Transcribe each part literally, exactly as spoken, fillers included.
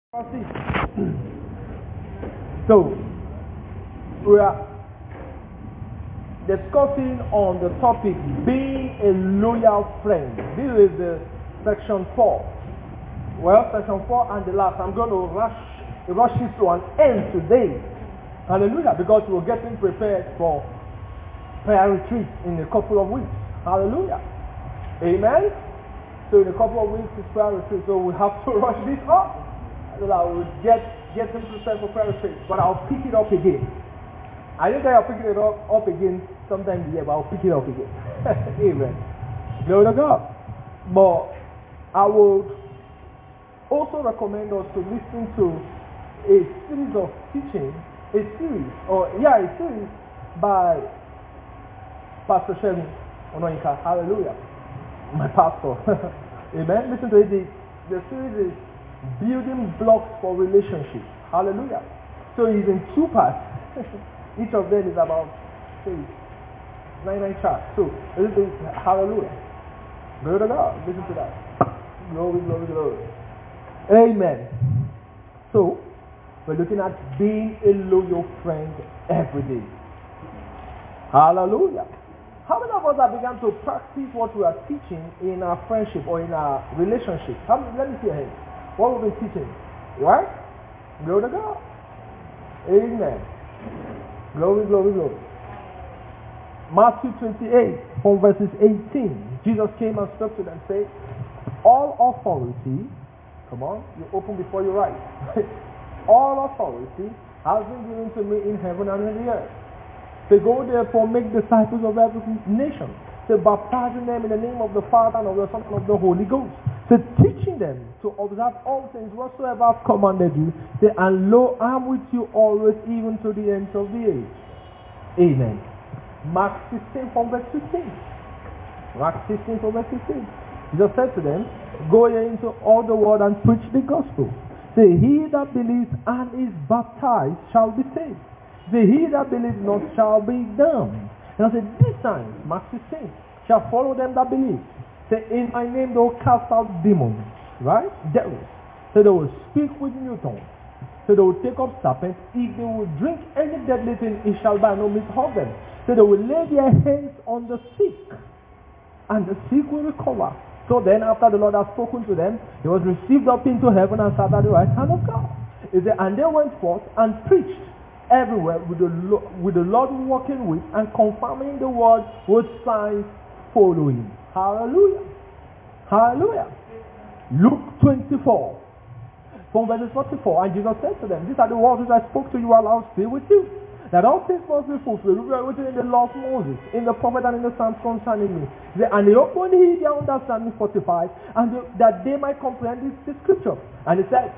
So, we are discussing on the topic being a loyal friend. This is the section four. Well, section four and the last. I'm going to rush, rush it to an end today. Hallelujah. Because we're getting prepared for prayer retreat in a couple of weeks. Hallelujah. Amen. So in a couple of weeks it's prayer retreat. So we have to rush this up. So that I will get, get them prepared for prayer retreat. But I'll pick it up again. I think I'll pick it up, up again sometime this year, but I'll pick it up again. Amen. Glory to God. But I would also recommend us to listen to a series of teaching, a series, or yeah, a series by Pastor Sheldon Onoyinka. Hallelujah. My pastor. Amen. Listen to it. The, the series is Building Blocks for Relationships. Hallelujah. So it's in two parts. Each of them is about say, nine nine charts. So this is hallelujah. Glory to God. Listen to that. Glory, glory, glory. Amen. So we're looking at being a loyal friend every day. Hallelujah. How many of us have begun to practice what we are teaching in our friendship or in our relationship? How many, let me see your hands. What we've been teaching, right? Glory to God. Amen. Glory, glory, glory. Matthew twenty-eight, from verses eighteen. Jesus came and spoke to them, saying, all authority, come on, you open before you write. All authority has been given to me in heaven and in the earth. They go therefore make disciples of every nation. They baptizing them in the name of the Father and of the Son and of the Holy Ghost. So teaching them to observe all things whatsoever I've commanded you. Say, and lo, I'm with you always, even to the end of the age. Amen. Mark sixteen from verse fifteen. Mark sixteen from verse fifteen. Jesus said to them, go ye into all the world and preach the gospel. Say, he that believes and is baptized shall be saved. Say, he that believes not shall be damned. And I said, these signs, Mark sixteen, shall follow them that believe. Say, in my name they will cast out demons, right? Devils. So they will speak with new tongues. So they will take up serpents. If they will drink any deadly thing, it shall by no means hurt them. So they will lay their hands on the sick, and the sick will recover. So then, after the Lord had spoken to them, he was received up into heaven and sat at the right hand of God. And they went forth and preached everywhere with the, with the Lord walking with and confirming the word with signs following. Hallelujah. Hallelujah. Luke twenty-four, from verses forty-four. And Jesus said to them, these are the words which I spoke to you while I was still with you, that all things must be fulfilled, which are written in the law of Moses, in the prophet and in the Psalms concerning me. And they opened their understanding, forty-five, and they, that they might comprehend this, this scripture. And he said,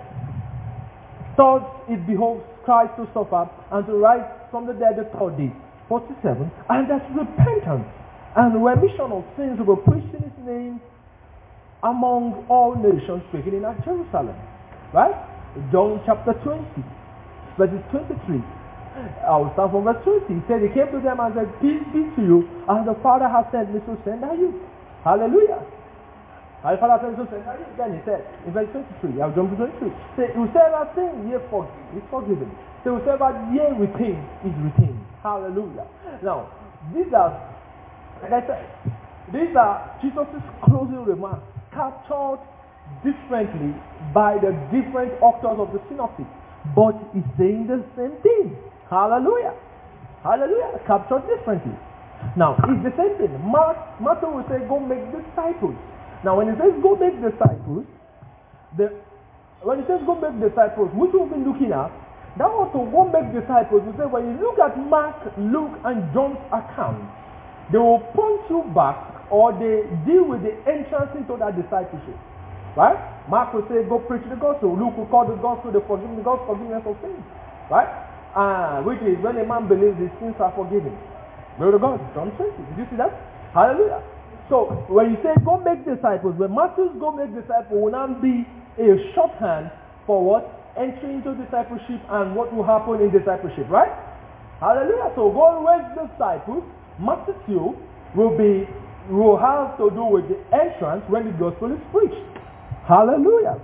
thus it behoves Christ to suffer and to rise from the dead the third day. forty-seven. And that repentance and remission of sins will be preached in his name among all nations, speaking in at Jerusalem. Right? John chapter twenty, verses twenty-three. I will start from verse twenty. He said, he came to them and said, peace be to you, and the Father has sent me to send are you. Hallelujah. And the Father sent me to send are you. Then he said, in verse twenty-three, I'll jump to twenty-three. Say, whosoever sin ye forgive, is forgiven. Say, whosoever ye retain, is retained. Hallelujah. Now, these are, like I said, these are Jesus' closing remarks, captured differently by the different authors of the synoptic, but he's saying the same thing. Hallelujah. Hallelujah. Captured differently. Now, it's the same thing. Mark, Matthew will say, go make disciples. Now, when he says go make disciples, the, when he says go make disciples, which we've been looking at, that was to go make disciples. We say when you look at Mark, Luke, and John's account, they will point you back, or they deal with the entrance into that discipleship. Right? Mark will say, go preach the gospel. Luke will call the gospel the forgiveness, the gospel forgiveness of sins. Right? Ah, which is when a man believes his sins are forgiven. Glory to God. John twenty. Did you see that? Hallelujah. So when you say go make disciples, when Matthew's go make disciples will not be a shorthand for what? Entering into discipleship and what will happen in discipleship. Right? Hallelujah. So go make disciples. Matthew will be will have to do with the entrance when the gospel is preached. Hallelujah.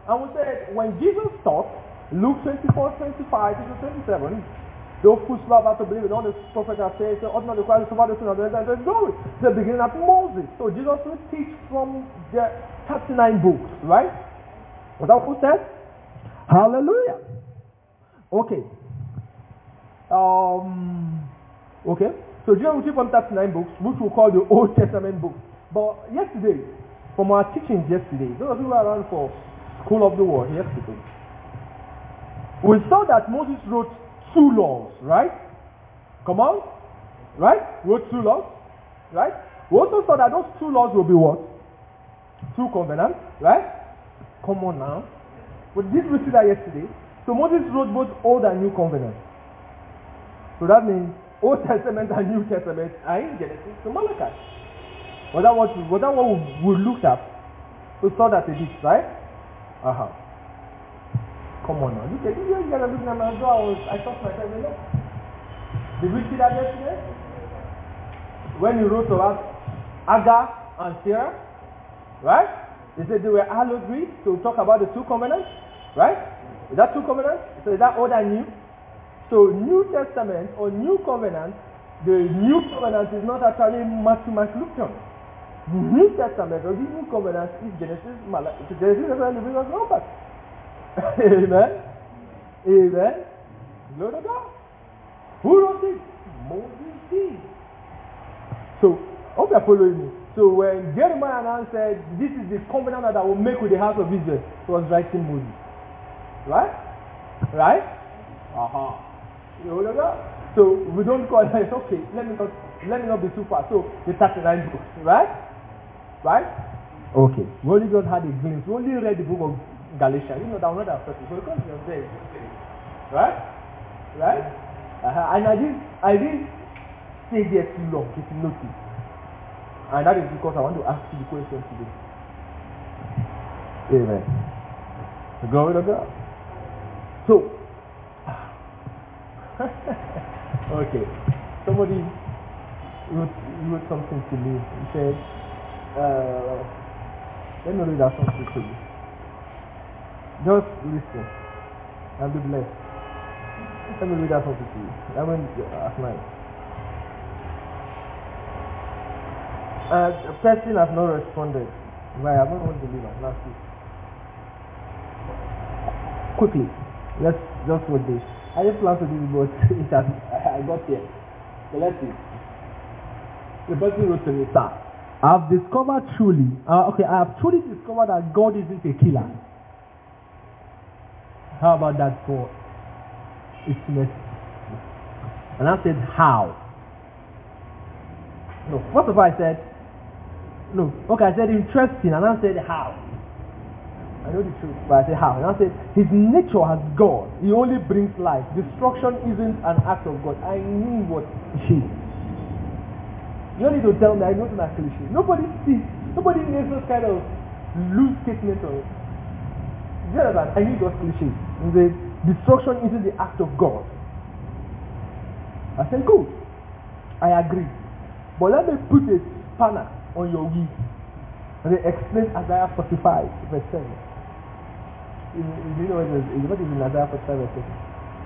And we said, when Jesus taught, Luke twenty-four, twenty-five to twenty-seven, those who love have to believe in all the prophets have said, so ought not the Christ to suffer the sin of the and the glory. The beginning of Moses. So Jesus will teach from the thirty-nine books, right? Was that what said? Hallelujah. Okay. Um. Okay. So Jesus will teach from thirty-nine books, which we call the Old Testament books. But yesterday, from our teachings yesterday, those of you who were around for School of the World yesterday, we saw that Moses wrote two laws, right? Come on. Right? Wrote two laws, right? We also saw that those two laws will be what? Two covenants, right? Come on now. But did we see that yesterday? So Moses wrote both Old and New Covenants. So that means Old Testament and New Testament are in Genesis to Malachi. Was that what we, was that what we, we looked at? We saw that a bit, right? Uh-huh. Come on now. Look at you. You guys are looking at my door. I, was, I thought myself, you know. Did we see that yesterday? When he wrote about Agar and Sarah, right? He said they were alluded to talk about the two covenants, right? Is that two covenants? So is that old and new? So New Testament or New Covenant, the New Covenant is not actually Matthew, Mark, Luke, John. The New Testament or the New Covenant is Genesis, Malachi, Genesis, Leviticus, Numbers. Amen. Amen. Glory to God. Who wrote it? Moses did. So, hope you are following me. So when Jeremiah now said, this is the covenant that I will make with the house of Israel, he was writing Moses. Right? Right? Aha. Uh-huh. So we don't call it, okay, let me not let me not be too far. So the thirty-nine books, right? Right? Okay. We only just had a glimpse. We only read the book of Galatians. You know that we're not affected. So because you're there, right? Right? Uh-huh. And I didn't I didn't stay there too long, if you notice. And that is because I want to ask you the question today. Amen. Glory to God. So, okay. Somebody wrote, wrote something to me. He said, uh, let me read that something to you. Just listen and be blessed. Let me read that something to you. I went last night. Uh, the person has not responded. Why? I don't want to leave us last week. Quickly, let's just with this. I just planned to do it, but it has, I got here. So let's see. The person wrote to me, sir, I've discovered truly, uh, okay, I have truly discovered that God isn't a killer. How about that for its message? And I said, how? No, first of all, I said, no, okay, I said interesting, and I said how. I know the truth, but I said how. And I said, his nature has God. He only brings life. Destruction isn't an act of God. I knew what she is. You don't need to tell me, I know it's not cliche. Nobody sees, nobody makes those kind of loose statements on it. You know that? I knew those cliches. The destruction isn't the act of God. I said, good. I agree. But let me put a spanner on your wheel. And they explain Isaiah forty-five, verse seven. Do you know what it is? What is in Isaiah forty-five, verse seven?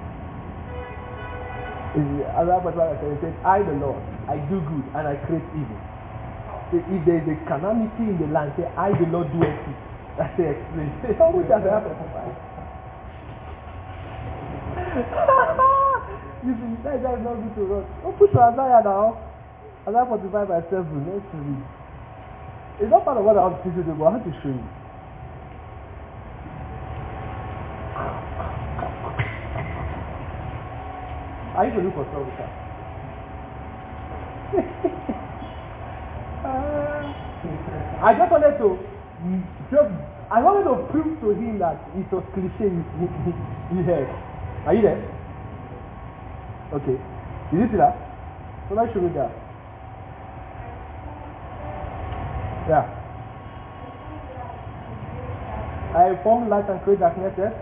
In Isaiah forty-five, verse seven, it says, I, the Lord, I do good and I create evil. So if there is a calamity in the land, say, I, the Lord, do it. That's the explanation. How much Isaiah forty-five? You see, that is not good to run. Don't put to Isaiah now. Isaiah forty-five, verse seven. Let's read. It's not part of what I want to teach you, but I have to show you. I used to look for trouble. uh, I just wanted to just I wanted to prove to him that it was cliche he, he, he heard. Are you there? Okay. Did you see that? So let's show you that. Yeah. I form light and create darkness, yes?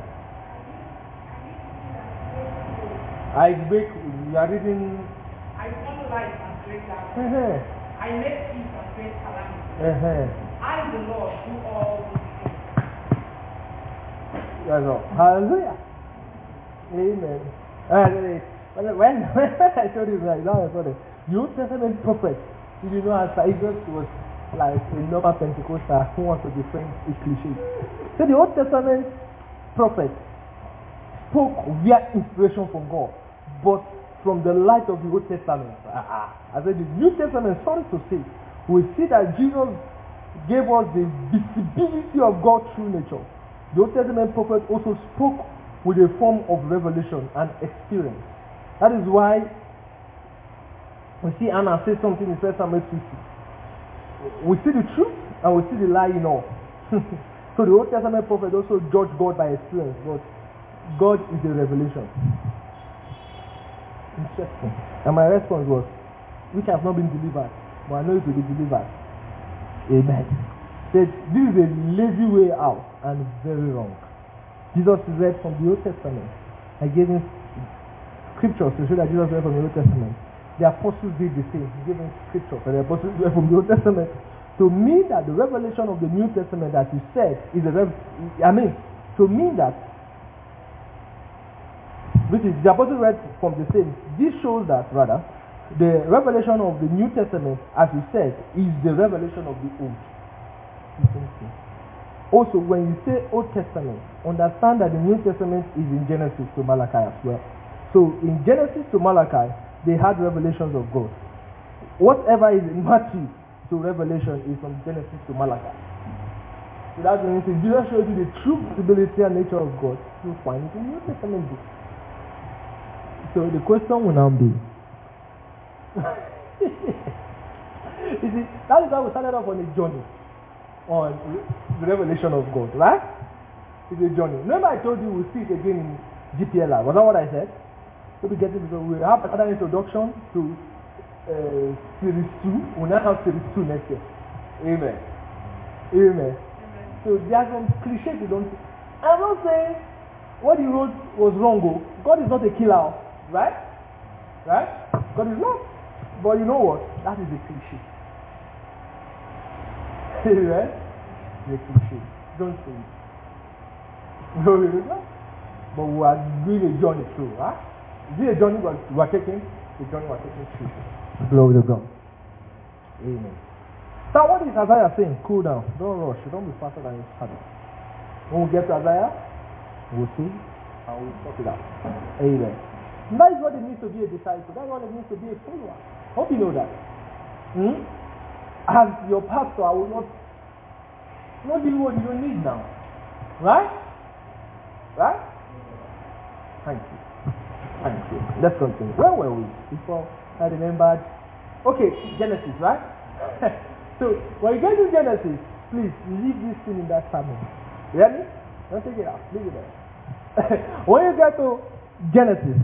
I make, you are reading. I form light and create darkness. Uh-huh. I make peace and create calamity. Uh-huh. I, the Lord, do all these things. That's all. Hallelujah. Amen. And when, when I told you that, now I saw the New Testament prophet, did you know as Jesus was like a normal Pentecostal who wants to defend a cliche? So the Old Testament prophet spoke via inspiration from God, but from the light of the Old Testament. Ah, I said the New Testament, sorry to say, we see that Jesus gave us the visibility of God's true nature. The Old Testament prophet also spoke with a form of revelation and experience. That is why we see Anna say something in First Samuel fifty. We see the truth and we see the lie in all. So the Old Testament prophet also judged God by experience, but God is a revelation. Interesting. And my response was, which has not been delivered, but I know it will be delivered. Amen. Said, this is a lazy way out and very wrong. Jesus read from the Old Testament. I gave him scriptures to show that Jesus read from the Old Testament. The apostles did the same. He gave him scriptures and the apostles read from the Old Testament. To mean that the revelation of the New Testament that you said is a rev- I mean, to mean that which is the apostle read from the same. This shows that rather the revelation of the New Testament, as you said, is the revelation of the Old. Also, when you say Old Testament, understand that the New Testament is in Genesis to Malachi as well. So in Genesis to Malachi, they had revelations of God. Whatever is in Matthew to Revelation is from Genesis to Malachi. So that's when you say Jesus shows you the true possibility and nature of God. You find it in the New Testament book. So the question will now be, you see, that is why we started off on a journey on the revelation of God, right? It's a journey. Remember I told you we'll see it again in G P L R. Was that what I said? So we get it because we have another introduction to uh, series two. We'll now have series two next year. Amen. Amen. Amen. So there are some cliches you don't. I'm not saying what he wrote was wrong. Oh. God is not a killer. Right? Right? God is not. But you know what? That is a cliche. Right? The cliche. Don't say it. No, really not. But we are doing a journey through, right? Is it a journey we are taking? A journey we are taking through. Glory to God. Amen. So what is Isaiah saying? Cool down. Don't rush. Don't be faster than your father. When we get to Isaiah, we'll see and we'll sort it out. Amen. And that is what it means to be a disciple. That's what it means to be a follower. Hope you know that. Hmm? As your pastor, I will not not give you what you don't need now. Right? Right? Thank you. Thank you. Let's continue. Where were we? Before I remembered. Okay, Genesis, right? So when you get to Genesis, please leave this thing in that sermon. You hear me? Don't take it out. Leave it there. When you get to Genesis,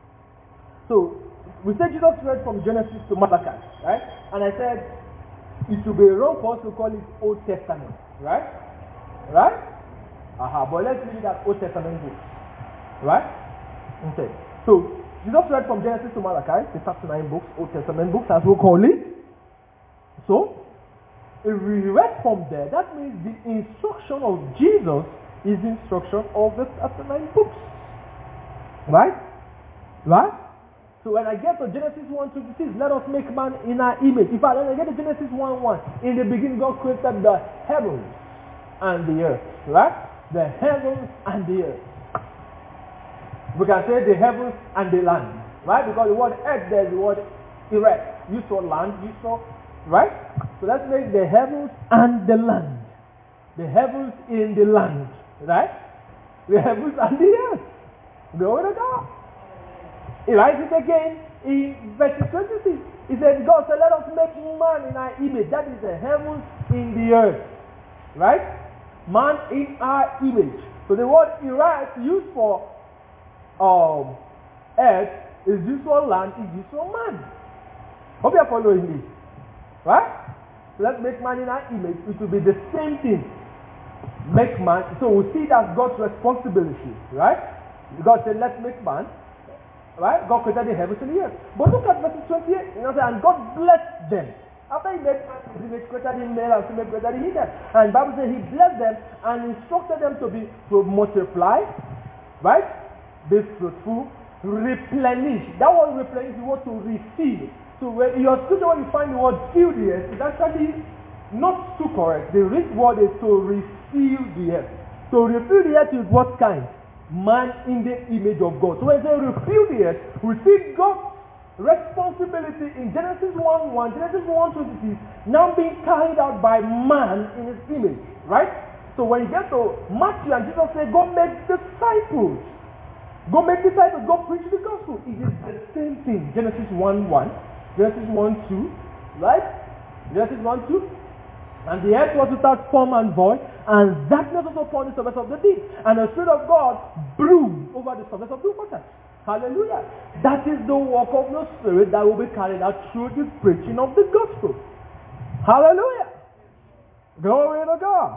so we said Jesus read from Genesis to Malachi, right? And I said it would be wrong for us to call it Old Testament, right? Right? Aha, but let's read that Old Testament book, right? Okay. So Jesus read from Genesis to Malachi, the thirty-nine books, Old Testament books, as we call it. So if we read from there, that means the instruction of Jesus is the instruction of the thirty-nine books, right? Right? So when I get to Genesis one twenty-six, let us make man in our image. In fact, when I get to Genesis one one, in the beginning God created the heavens and the earth. Right? The heavens and the earth. We can say the heavens and the land. Right? Because the word earth there is the word erect. You saw land, you saw, right? So let's make the heavens and the land. The heavens in the land. Right? The heavens and the earth. Glory to God. He writes it again in verse twenty-six. He said, God said, let us make man in our image. That is the heavens in the earth. Right? Man in our image. So the word erect used for um, earth is used for land, is used for man. Hope you are following me. Right? So let's make man in our image. It will be the same thing. Make man. So we see that's God's responsibility. Right? God said, let's make man. Right? God created the heavens and the earth. But look at verse twenty-eight. You know, and God blessed them. After he made he made created him male and female, created he them. And the Bible says he blessed them and instructed them to be to multiply, right? Be fruitful, replenish. That word replenish is the word to refill. So when in your scripture when you find the word fill the earth, it's actually not too correct. The Greek word is to refill the earth. So refill the earth is what kind? Man in the image of God. So when they refill the earth, we see God's responsibility in Genesis one one, Genesis one twenty-six, now being carried out by man in his image, right? So when you get to Matthew and Jesus said, go make disciples. Go make disciples, go preach the gospel. It is the same thing. Genesis one one, Genesis one two, right? Genesis one two. And the earth was without form and void, and darkness was upon the surface of the deep. And the Spirit of God blew over the surface of the waters. Hallelujah. That is the work of the Spirit that will be carried out through the preaching of the gospel. Hallelujah. Glory to God.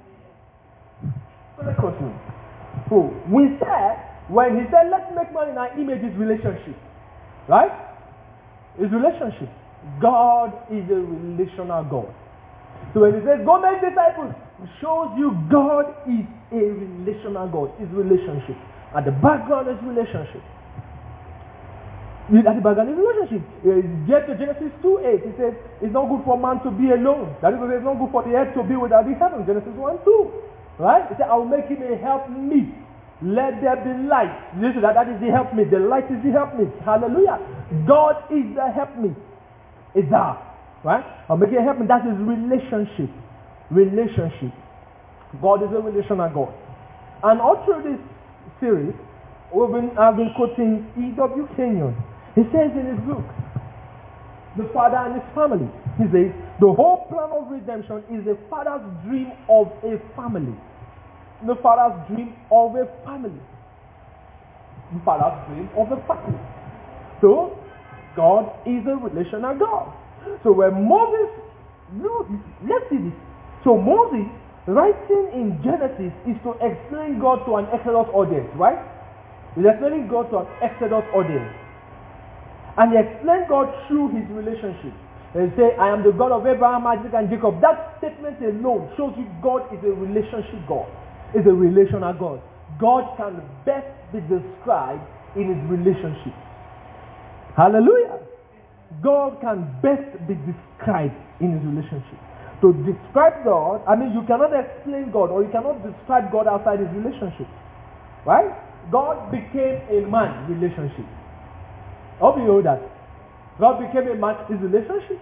So let's continue. So we said, when he said, let's make man in our image, is relationship. Right? Is relationship. God is a relational God. So when he says, go make disciples, it shows you God is a relational God. It's relationship. At the background is relationship. At the background is relationship. Get to Genesis two eight. It says, it's not good for man to be alone. That is, it's not good for the earth to be without the heaven. Genesis one two. Right? It says, I will make him a help meet. Let there be light. Listen, that, that is the help meet. The light is the help meet. Hallelujah. God is the help meet. It's that. Right? I'll make it happen. That is relationship. Relationship. God is a relational God. And all through this series, we've been, I've been quoting E W Kenyon. He says in his book, The Father and His Family. He says, the whole plan of redemption is the Father's dream of a family. The Father's dream of a family. The Father's dream of a family. So, God is a relational God. So when Moses, no, let's see this. So Moses, writing in Genesis, is to explain God to an Exodus audience, right? He's explaining God to an Exodus audience. And he explained God through his relationship. He say, I am the God of Abraham, Isaac, and Jacob. That statement alone shows you God is a relationship God. Is a relational God. God can best be described in his relationship. Hallelujah. God can best be described in his relationship. To describe God, I mean, you cannot explain God or you cannot describe God outside his relationship. Right? God became a man relationship. I hope you know that. God became a man his relationship.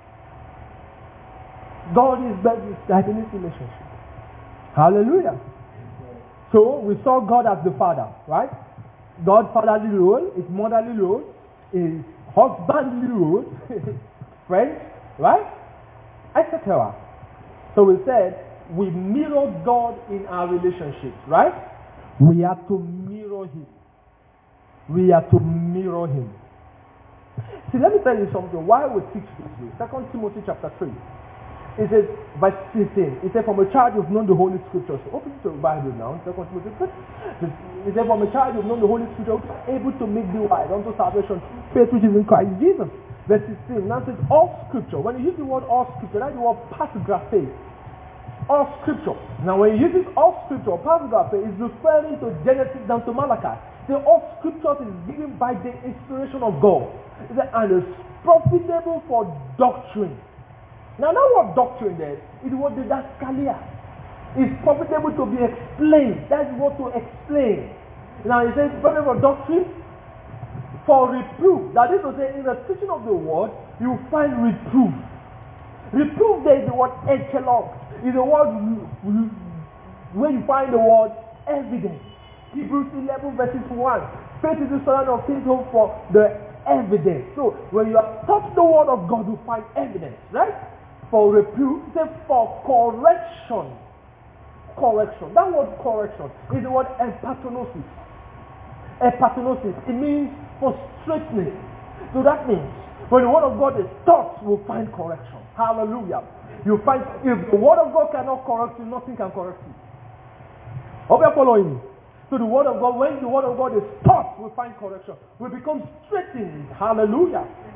God is best described in his relationship. Hallelujah. So we saw God as the Father, right? God's fatherly role, his motherly role, his husbandly role, friends, right? Etc. So we said we mirror God in our relationships, right? We are to mirror him. We are to mirror him. See, let me tell you something. Why we teach this way? Second Timothy chapter three. It says, verse fifteen. It says, from a child you've known the Holy Scriptures. Open to the Bible now. Second Timothy three. It says, from a child you've known the Holy Scriptures, able to make thee wise unto salvation, faith which is in Christ Jesus. Verse sixteen. Now it says, all Scripture. When you use the word all Scripture, that's the word pasgraphe. All Scripture. Now when you use this all Scripture, pasgraphe is referring to Genesis down to Malachi. The all Scriptures is given by the inspiration of God. It says, and is profitable for doctrine. Now that word doctrine there is what the didaskalia. It's profitable to be explained. That's what to explain. Now it says profitable for doctrine, for reproof. That is to say, in the teaching of the word, you find reproof. Reproof there is the word echelon. Is the word where you find the word evidence. Hebrews eleven verses one. Faith is the solid of things hoped for, the evidence. So when you have taught the word of God, you find evidence, right? For reproof, say for correction. Correction. That word correction is the word epatenosis. Epatenosis. It means for straightening. So that means when the word of God is taught, we'll find correction. Hallelujah. You find if the word of God cannot correct you, nothing can correct you. Hope you're following me. So the word of God, when the word of God is taught, we find correction. We become straightened. Hallelujah.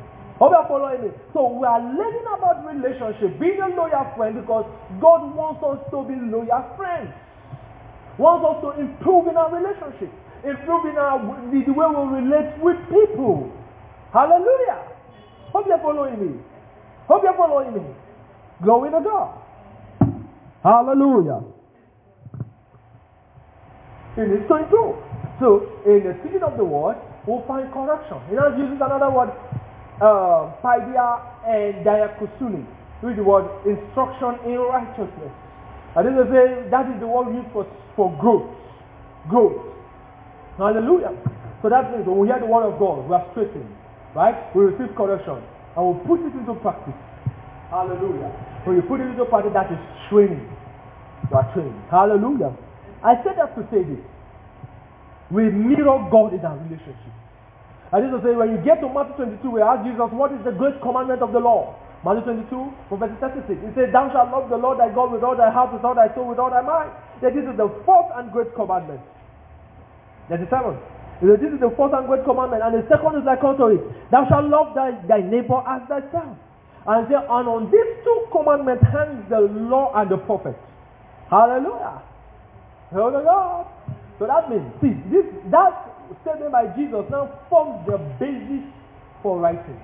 Hope you're following me. So we are learning about relationship, being a loyal friend, because God wants us to be loyal friends. Wants us to improve in our relationship, improve in our the, the way we relate with people. Hallelujah. Hope you're following me. Hope you're following me. Glory to God. Hallelujah. It needs to improve. So, in the teaching of the word, we'll find correction. He now uses another word, uh, paidia and diakusuni, which is the word instruction in righteousness. And this is a, that is the word used for, for growth. Growth. Hallelujah. So that means when we hear the word of God, we are straightened. Right? We receive correction. And we put it into practice. Hallelujah. When you put it into practice, that is training. You are trained. Hallelujah. I said that to say this. We mirror God in our relationship. I just to say, when you get to Matthew twenty-two, we ask Jesus, what is the great commandment of the law? Matthew twenty-two, from verse thirty-six. It says, thou shalt love the Lord thy God with all thy heart, with all thy soul, with all thy mind. That this is the fourth and great commandment. thirty-seven. This is the fourth and great commandment. And the second is like unto it. Thou shalt love thy, thy neighbor as thyself. And, say, and on these two commandments hangs the law and the prophets. Hallelujah. Glory to God. So that means, see, this that statement by Jesus now forms the basis for writing.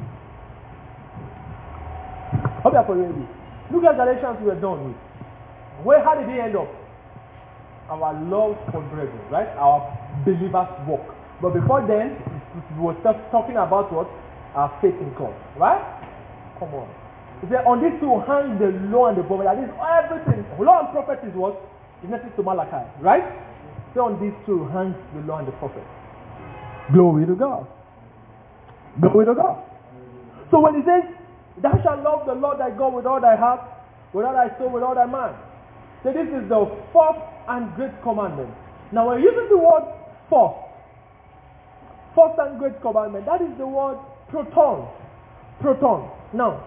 Hope you're following me. Look at Galatians we were done with. Where how did he end up? Our love for brethren, right? Our believers' walk. But before then, we were talking about what? Our faith in God, right? Come on. He said, on these two hang the law and the prophet. That is everything. Law and prophet is what? It's next to Malachi, right? So on these two hangs the law and the prophet. Glory to God. Glory to God. So when he says, thou shalt love the Lord thy God with all thy heart, with all thy soul, with all thy mind. So this is the fourth and great commandment. Now when using the word fourth, fourth and great commandment, that is the word proton. Proton. Now,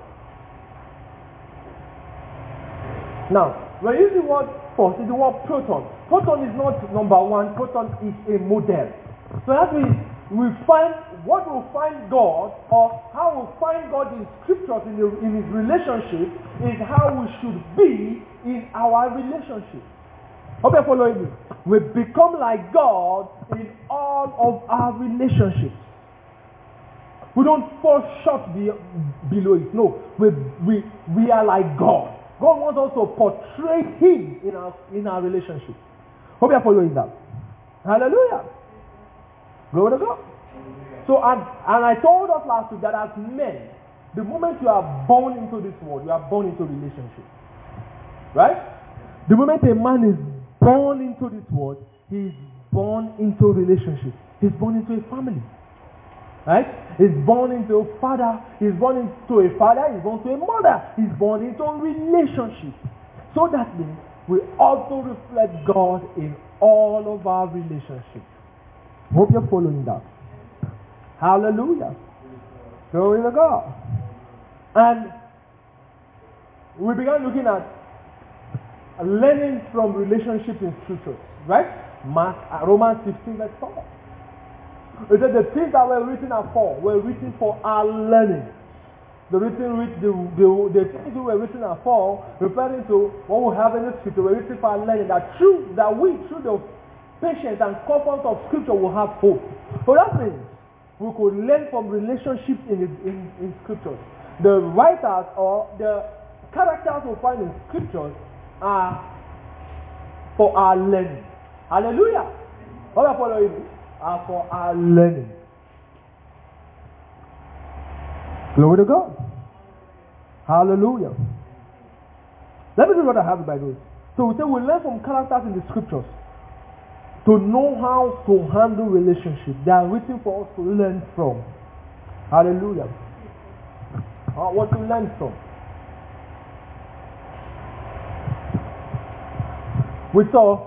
now, when you use the word fourth, it's the word proton. Proton is not number one, proton is a model. So that means we find what we find God, or how we find God in scriptures, in, the, in his relationship, is how we should be in our relationship. Hope you're following me. We become like God in all of our relationships. We don't fall short be, below it. No, we, we, we are like God. God wants us to portray him in our, in our relationship. Hope you're following that. Hallelujah. Glory to God. So, and, and I told us last week that as men, the moment you are born into this world, you are born into relationship. Right? The moment a man is born into this world, he is born into relationship. He's born into a family. Right? He's born into a father. He's born into a father. He's born into a mother. He's born into a relationship. So that means we also reflect God in all of our relationships. Hope you're following that. Hallelujah. Glory to God. And we began looking at learning from relationships in scriptures. Right? Mark, Romans fifteen verse four. It said the things that were written are for were written for our learning. The written the, the, the things that were written are for, referring to what we have in the scripture, were written for our learning. That through that we through the patience and comfort of scripture will have hope. So that means we could learn from relationships in, in, in scriptures. The writers or the characters we find in scriptures are for our learning. Hallelujah. All are following me? Are for our learning. Glory to God. Hallelujah. Let me read what I have in my notes. So we say we learn from characters in the scriptures to know how to handle relationships. They are written for us to learn from. Hallelujah. Uh, what to learn from. We saw,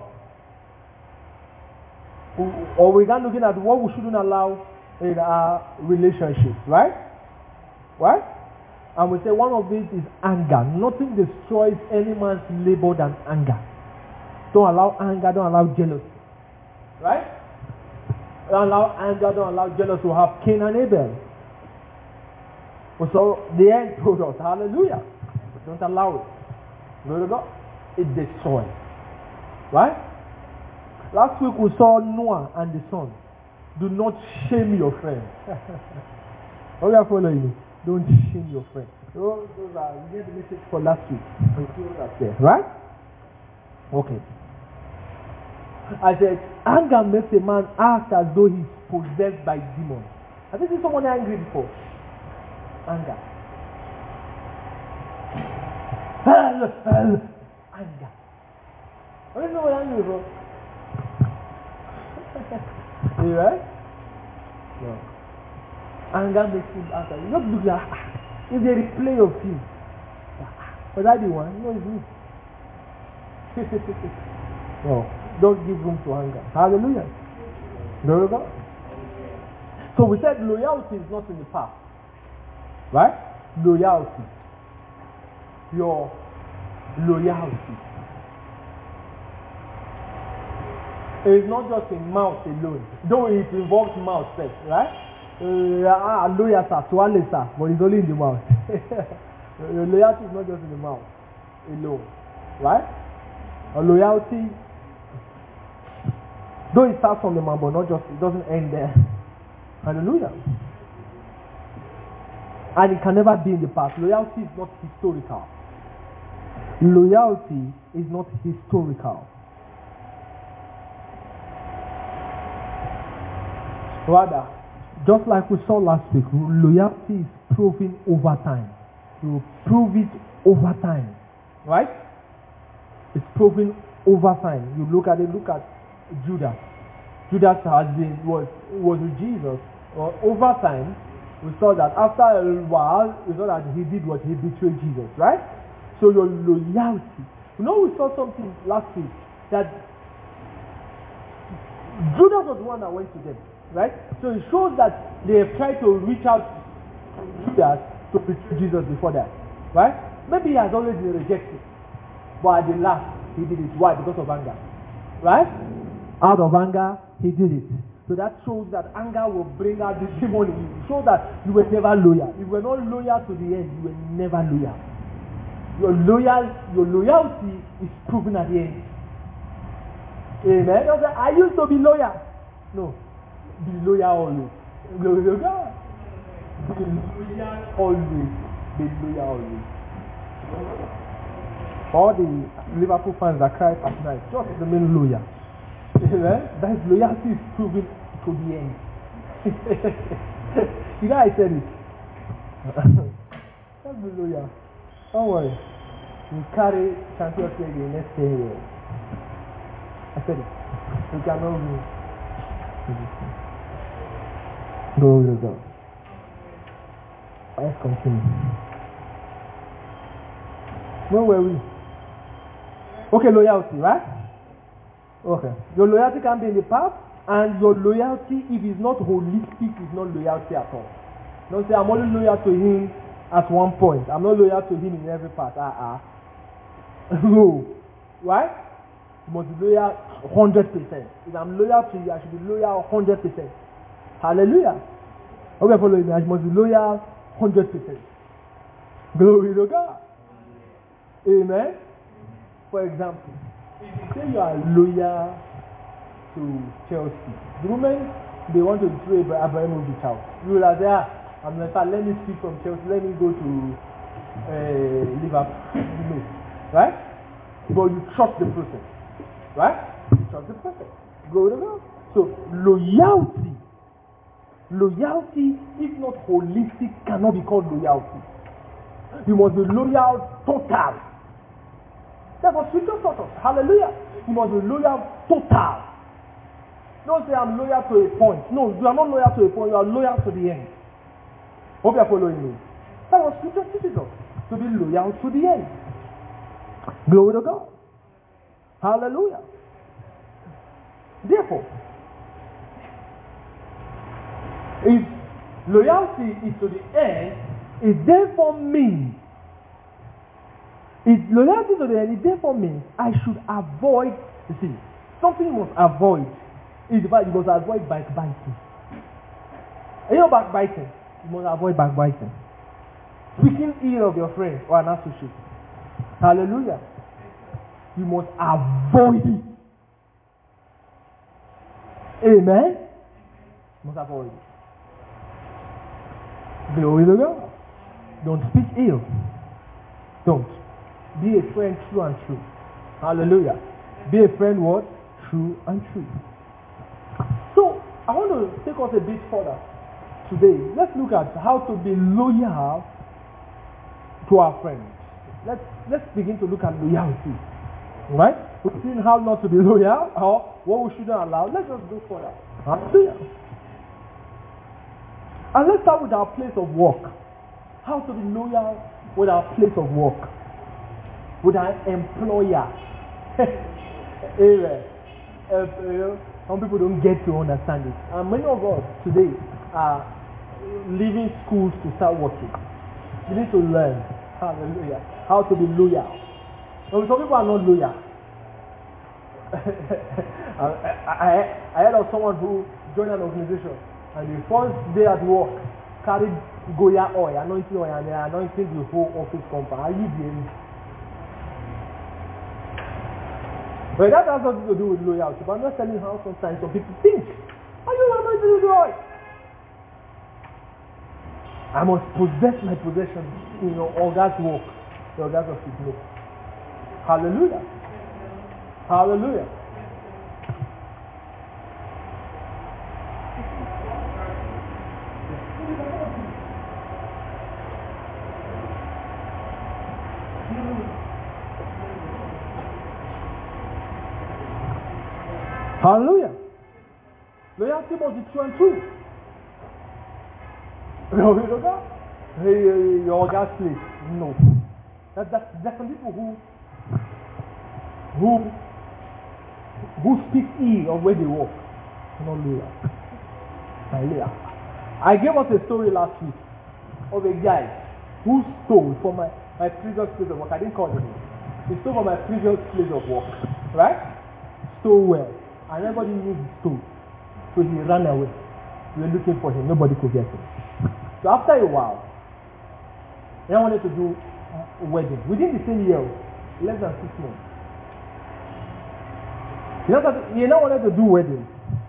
or we began looking at what we shouldn't allow in our relationships, right? Right? And we say one of these is anger. Nothing destroys any man's labor than anger. Don't allow anger, don't allow jealousy. Right? Don't allow anger, don't allow jealousy to have Cain and Abel. So the end told us, hallelujah. Don't allow it. Glory to God. It destroys. Right? Last week we saw Noah and the son. Do not shame your friend. Oh, we are following me. Don't shame your friend. Those, those are, we get the message for last week. There, right? Okay. I said, anger makes a man act as though he's possessed by demons. Have you seen someone angry before? Anger. Anger. Have you seen someone angry before? You right? No. Anger makes him act as, you just look like, if they replay of him. Was I the one? No, it's me. No. Don't give room to anger. Hallelujah. Glory to God. So we said loyalty is not in the past. Right? Loyalty. Your loyalty. It is not just in mouth alone. Though it involves mouth first, right? Uh, loyal sir, swallow sir, but it's only in the mouth. Your loyalty is not just in the mouth alone. Right? A loyalty, though it starts from the mouth, but not just, it doesn't end there. Hallelujah. And it can never be in the past. Loyalty is not historical. Loyalty is not historical. Rather, just like we saw last week, loyalty is proven over time. You will prove it over time. Right? It's proven over time. You look at it, look at Judas. Judas has been, was, was with Jesus. Well, over time, we saw that after a while, we saw that he did what? He betrayed Jesus. Right? So your loyalty. You know, we saw something last week that Judas was the one that went to them. Right? So it shows that they have tried to reach out to Judas to betray Jesus before that. Right? Maybe he has always been rejected. But at the last, he did it. Why? Because of anger. Right? Out of anger, he did it. So that shows that anger will bring out the demon in you. It shows that you were never loyal. If you were not loyal to the end, you were never loyal. Your loyal, your loyalty is proven at the end. Amen. Say, I used to be loyal. No. Be loyal always. Glory to God. Be loyal always. Be loyal always. All the Liverpool fans that cry at night, just remain loyal. Amen. That loyalty is proven to the end. You know I said it. Just be loyal. Don't worry. You carry Champions League in the next ten years. I said it. You cannot win. Glory to God. Let's continue. Where were we? Okay, loyalty, right? Okay. Your loyalty can be in the past, and your loyalty, if it's not holistic, is not loyalty at all. Don't say, I'm only loyal to him at one point. I'm not loyal to him in every part. Uh-uh. No. Right? You must be loyal one hundred percent. If I'm loyal to you, I should be loyal one hundred percent. Hallelujah. Okay, follow me. I must be loyal one hundred percent. Glory to God. Amen. For example, if you say you are loyal to Chelsea, the moment they want to throw Abramovich out, you will say, ah, I'm like, let me speak from Chelsea, let me go to uh, Liverpool. You know, right? But you trust the process. Right? You trust the process. Glory to God. So, loyalty, loyalty, if not holistic, cannot be called loyalty. You must be loyal total. That's what scripture taught us. Hallelujah. You must be loyal total. Don't say I'm loyal to a point. No, you are not loyal to a point. You are loyal to the end. Hope you are following me. That's what scripture teaches us. To be loyal to the end. Glory to God. Hallelujah. Therefore, if loyalty is to the end, it therefore means, if loyalty to the end, it therefore means I should avoid, you see, something you must avoid is you must avoid backbiting. You know backbiting? You must avoid backbiting. speaking ill of your friend or an associate. Hallelujah. You must avoid it. Amen. You must avoid it. Glory to God. Don't speak ill. Don't. Be a friend true and true. Hallelujah. Be a friend what? True and true. So, I want to take us a bit further today. Let's look at how to be loyal to our friends. Let's let's begin to look at loyalty. Right? We've seen how not to be loyal or what we shouldn't allow. Let's just go further. Hallelujah. And let's start with our place of work. How to be loyal with our place of work. With our employer. Amen. Uh, some people don't get to understand it. And many of us today are leaving schools to start working. You need to learn, hallelujah, how to be loyal. Some people are not loyal. I, I, I heard of someone who joined an organization and the first day at work carried Goya oil, anointing oil, and they are anointing the whole office compound. Are you there? But that has nothing to do with loyalty. But I'm not telling how sometimes some people think. Are you anointed with oil? I must possess my possession in your August work, the August of his name. Hallelujah. Hallelujah. Hallelujah. Loyalty must be true and true. Glory to God. Hey, your gas place. No. That, that, there's some people who who who speak ill of where they work. Not loyal. Hallelujah. I gave us a story last week of a guy who stole from my, my previous place of work. I didn't call him. He stole from my previous place of work. Right? Stole well. And everybody knew he stole. So he ran away. We were looking for him. Nobody could get him. So after a while, he wanted to do a wedding. Within the same year, less than six months. He now wanted to do wedding.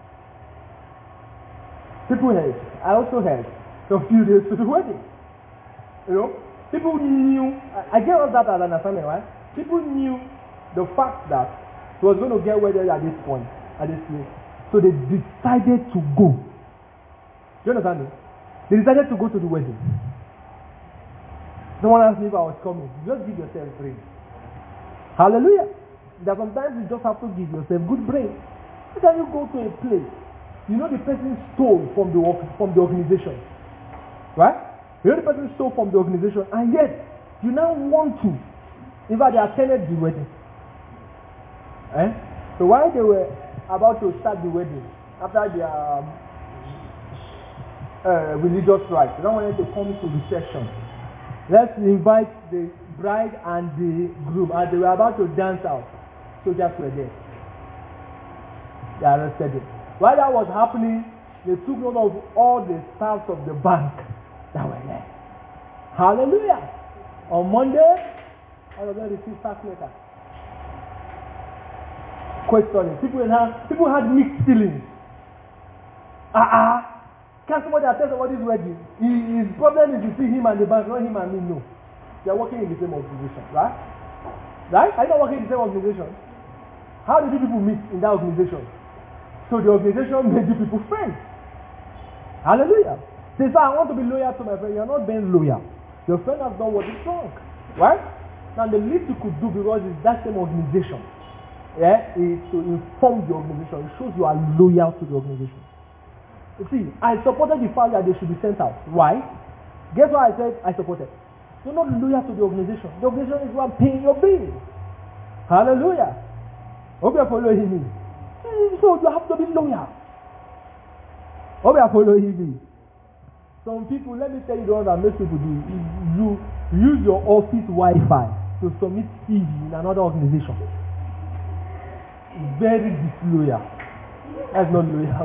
People heard. I also heard. So a few days to the wedding. You know? People knew. I gave us that as an assignment, right? People knew the fact that he was going to get wedded at this point. At this place. So they decided to go. Do you understand me? They decided to go to the wedding. Someone asked me if I was coming. Just give yourself brain. Hallelujah. That sometimes you just have to give yourself good brain. How can you go to a place? You know the person stole from the from the organization. Right? You know the person stole from the organization, and yet you now want to. In fact, they attended the wedding. Eh? So while they were about to start the wedding, after their um, uh, religious rites, they wanted to come to reception. Let's invite the bride and the groom, and they were about to dance out. Soldiers were there. They arrested them. While that was happening, they took note of all the staffs of the bank that were there. Hallelujah! On Monday, all of them received sack letter. Questioning. People had people had mixed feelings. Ah uh ah, uh, can somebody attest about this wedding? His problem is you see him and the bank, not him and me. No, they are working in the same organization, right? Right? Are you not working in the same organization? How did you people meet in that organization? So the organization made you people friends. Hallelujah. Say, sir, I want to be loyal to my friend. You are not being loyal. Your friend has done what is wrong, right? Now the least you could do, because it's that same organization. Yeah, is to inform the organization. It shows you are loyal to the organization. You see, I supported the fact that they should be sent out. Why? Guess what I said? I supported. You're not loyal to the organization. The organization is one paying your bill. Hallelujah. Hope you are following me. So you have to be loyal. Hope you are following me. Some people, let me tell you the one that most people do. You use your office Wi-Fi to submit C V in another organization. Very disloyal. That's not loyal.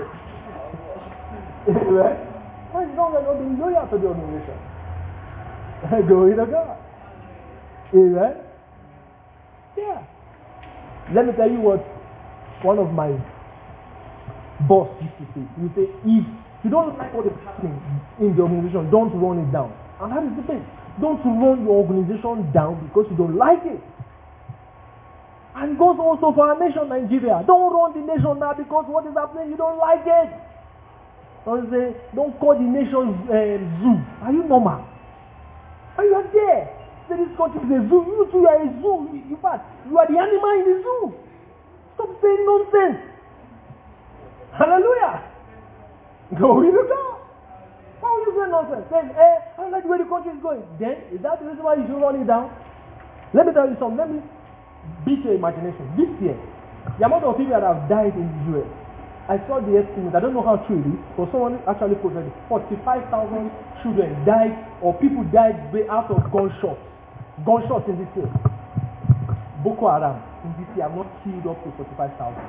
Right? That's not, we're not being loyal to the organization. Glory to God. Amen. Yeah. Let me tell you what one of my boss used to say. He would say, if you don't like what is happening in the organization, don't run it down. And that is the thing. Don't run your organization down because you don't like it. And it goes also for our nation, Nigeria. Don't run the nation now because what is happening, you don't like it. Don't say, don't call the nation uh, zoo. Are you normal? Are you are there? Say this country is a zoo. You too are a zoo. In fact, you are the animal in the zoo. Stop saying nonsense. Hallelujah. Glory to God. Why would you say nonsense? Say, eh, I don't like the way the country is going. Then, is that the reason why you should run it down? Let me tell you something. Let me beat your imagination. This year, the amount of people that have died in the U S, I saw the estimate. I don't know how true it is, but someone actually posted it. forty-five thousand children died, or people died out of gunshots. Gunshots in this year. Boko Haram in this year have not killed up to forty-five thousand.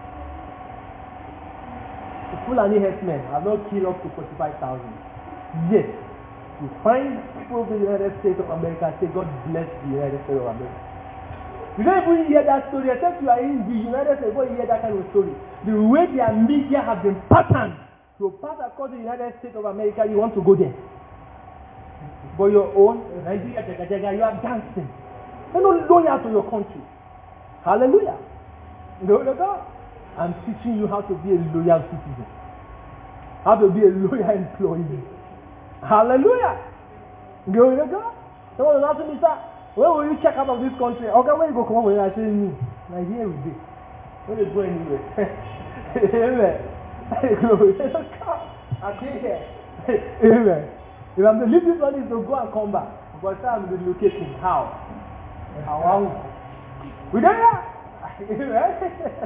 The Fulani herdsmen have not killed up to forty-five thousand. Yet, you find people in the United States of America say, God bless the United States of America. You don't even hear that story, except you are in the United States before you hear that kind of story. The way their media have been patterned to pass across the United States of America, you want to go there. But your own, Nigeria, you are dancing. You're not loyal to your country. Hallelujah. Glory to God. I'm teaching you how to be a loyal citizen. How to be a loyal employee. Hallelujah. Glory to God. Someone was asking me, sir, when will you check out of this country? Okay, when you go come over here, I say, me. Nigeria will be. When you go anywhere. Amen. Glory to God. I stay here. Amen. If I'm to leave this one, is to go and come back. But I'm relocating. How? How? We don't know. Amen.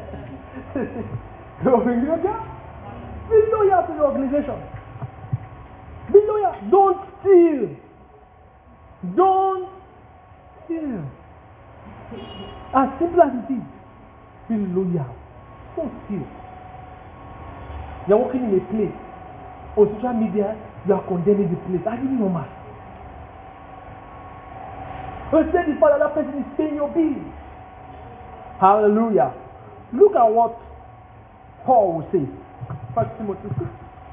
Glory to God. Be loyal to the organization. Be loyal. Don't steal. Don't steal. As simple as it is. Be loyal. Don't steal. You're working in a place. On social media, you are condemning the place. Are you normal? You say this part of that person is paying your bill. Hallelujah. Look at what Paul will say. First Timothy six.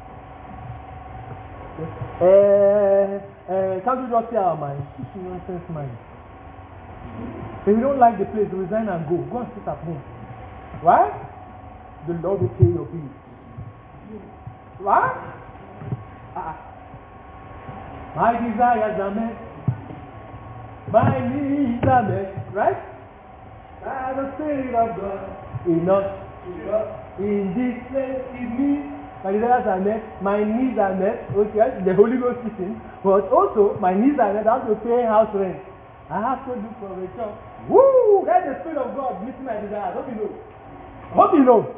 Uh, uh, can't you just say our mind? It's a nonsense mind. If you don't like the place, resign and go. Go and sit at home. Right? The Lord will pay your bill. Right? Uh, my desires are met. My needs are met. Right? By the Spirit of God. Enough. In this place is me. My desires are met, my needs are met, okay, the Holy Ghost is in, but also my needs are met, I have to pay house rent. I have to do for a job. Woo! Let the Spirit of God meet my desires. Hope you know. Hope you know.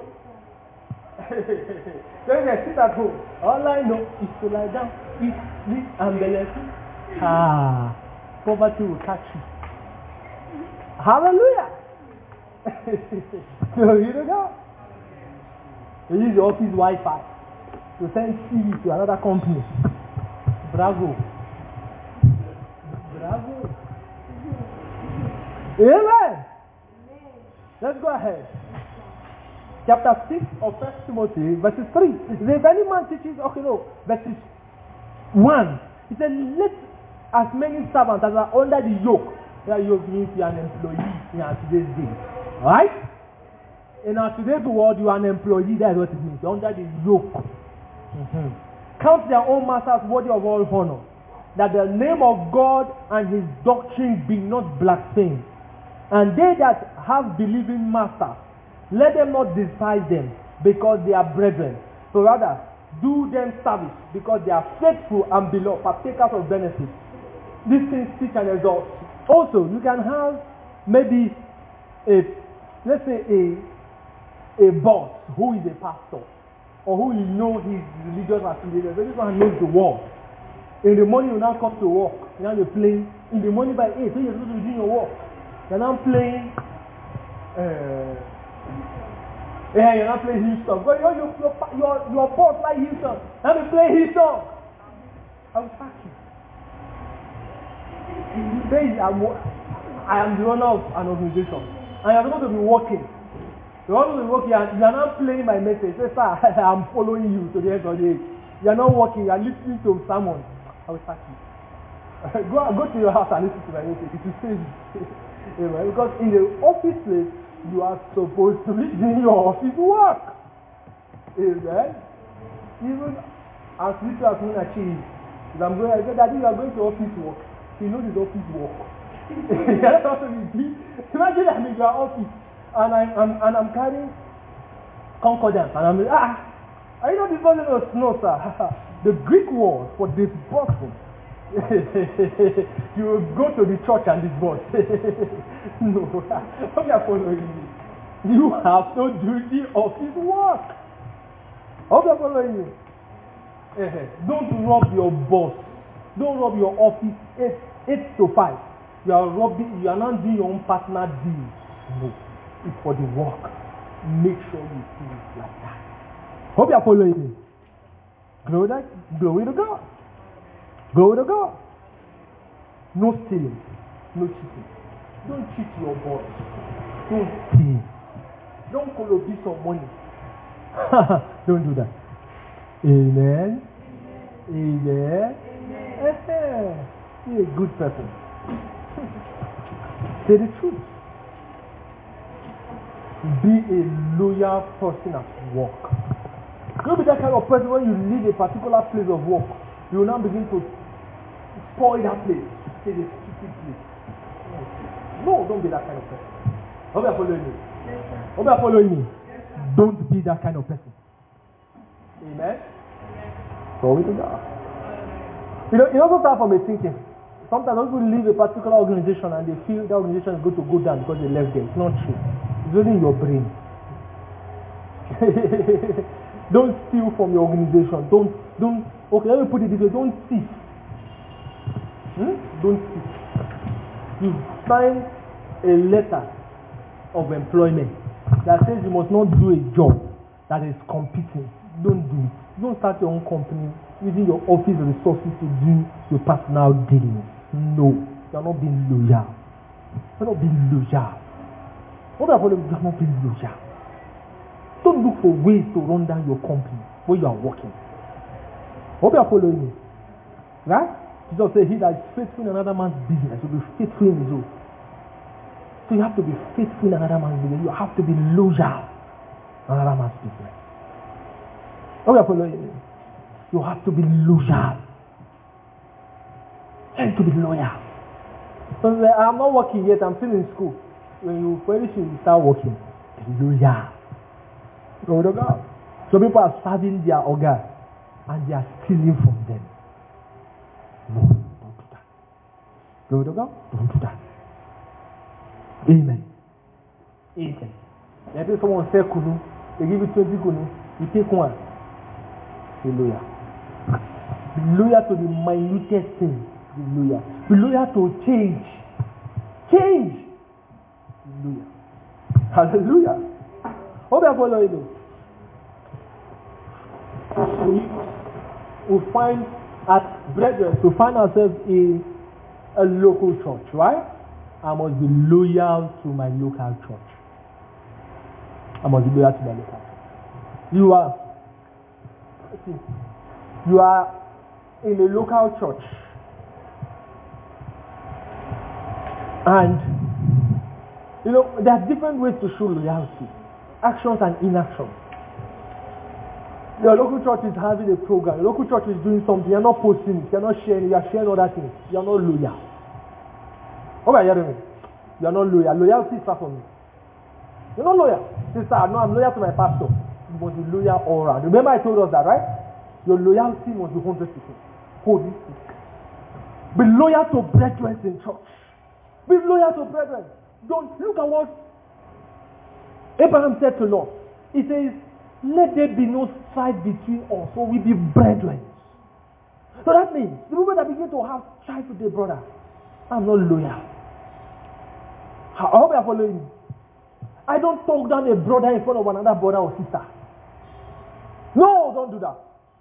So if I sit at home, all I know is to lie down, eat, sleep, and benefit. Ah, poverty will catch you. Hallelujah! So you don't know. You use your office Wi-Fi to send C V to another company. Bravo. Bravo. Amen. Let's go ahead. Chapter six of First Timothy, verses three. If any man teaches, okay, no, verses one. He said, let as many servants as are under the yoke. That yoke means you are an employee in our today's day. Right? In our today's world, you are an employee. That's what it means. You're under the yoke. Mm-hmm. Count their own masters worthy of all honor, that the name of God and his doctrine be not blasphemed. And they that have believing masters, let them not despise them, because they are brethren. So rather, do them service, because they are faithful and beloved, partakers of benefits. These things teach and exalt. Also, you can have maybe a, let's say a a boss who is a pastor, or who you know his religious affiliation. So this one knows the word. In the morning you now come to work, you now you're playing. In the morning by eight, so you're supposed to be doing your work. You're now playing. Uh, yeah, you're not playing his song. But your your your your boss like his song. Now we play his song. I will sack you. Say I'm, I am the owner of an organization, and you're supposed to be working. You're supposed to be working, and you're not playing my message. Say, sir, I'm following you to the end of the day. You're not working. You're listening to someone. I will sack you. go go to your house and listen to my message. It will save you. Amen. Because in the office place, you are supposed to be doing your office work. Amen. Even as little as soon achieve. If I'm going, I said, Daddy, you are going to office work. He knows his office work. That's also be. Imagine I'm in your office and I'm, I'm and I'm carrying concordance and I'm like, ah, are you not this person of snow, sir? The Greek word for this boxing. You will go to the church and disburse. No, how you are following me? You have to do the office work. How you are following me? Don't rob your boss. Don't rob your office eight, eight to five. You are robbing. You are not doing your own personal deal. No, it's for the work. Make sure you do it like that. Hope you are following me. Glory to, glory to God. Glory to God. No stealing. No cheating. Don't cheat your boss. Don't steal. Don't follow this of money. Don't do that. Amen. Amen. Amen. Be a good person. Say the truth. Be a loyal person at work. Don't be that kind of person when you leave a particular place of work. You will now begin to spoil that place. Say the stupid place. No, don't be that kind of person. Hope you are following me. Hope you are following me. Don't be that kind of person. Amen. Glory to God. You know, it also starts from a thinking. Sometimes people leave a particular organization and they feel the organization is going to go down because they left there. It's not true. It's only in your brain. Don't steal from your organization. Don't, don't, okay, let me put it this way. Don't thief. Hmm? Don't thief. You sign a letter of employment that says you must not do a job that is competing. Don't do it. Don't start your own company using your office resources to do your personal dealings. No, you're not being loyal. You're not being loyal. What about you? You're not being loyal. Don't look for ways to run down your company where you are working. Hope you are following me. Right? Jesus said, he that is faithful in another man's business will be faithful in his own. So you have to be faithful in another man's business. You have to be loyal in another man's business. Hope you are following me. You have to be loyal. Learn to be loyal. So I'm not working yet, I'm still in school. When you finish, you start working. Be loyal. Glory to God. So people are serving their organ and they are stealing from them. No, don't do that. Glory to God. Don't do that. Amen. Amen. I think someone say kunu, they give you twenty kunu, you take one. Be loyal. Be loyal to the minutest thing. Be loyal. Be loyal to change. Change. Be loyal. Hallelujah. Hope you are following me. We, we find at brethren, we find ourselves in a local church, right? I must be loyal to my local church. I must be loyal to my local church. You are, you are in a local church, and you know there are different ways to show loyalty. Actions and inactions. Your local church is having a program. Your local church is doing something. You're not posting it. You're not sharing it. You're sharing other things. You're not loyal. What are you hearing me? You're not loyal. Loyalty is far from me. You're not loyal. Sister, no, I'm loyal to my pastor. You must be loyal all around. Remember I told us that, right? Your loyalty must be one hundred percent. Holistic. Be loyal to brethren in church. Be loyal to brethren. Don't look at what Abraham said to Lot. He says, let there be no strife between us, for we be brethren. So that means the moment I begin to have strife with a brother, I'm not loyal. I hope you are following me. I don't talk down a brother in front of another brother or sister. No, don't do that.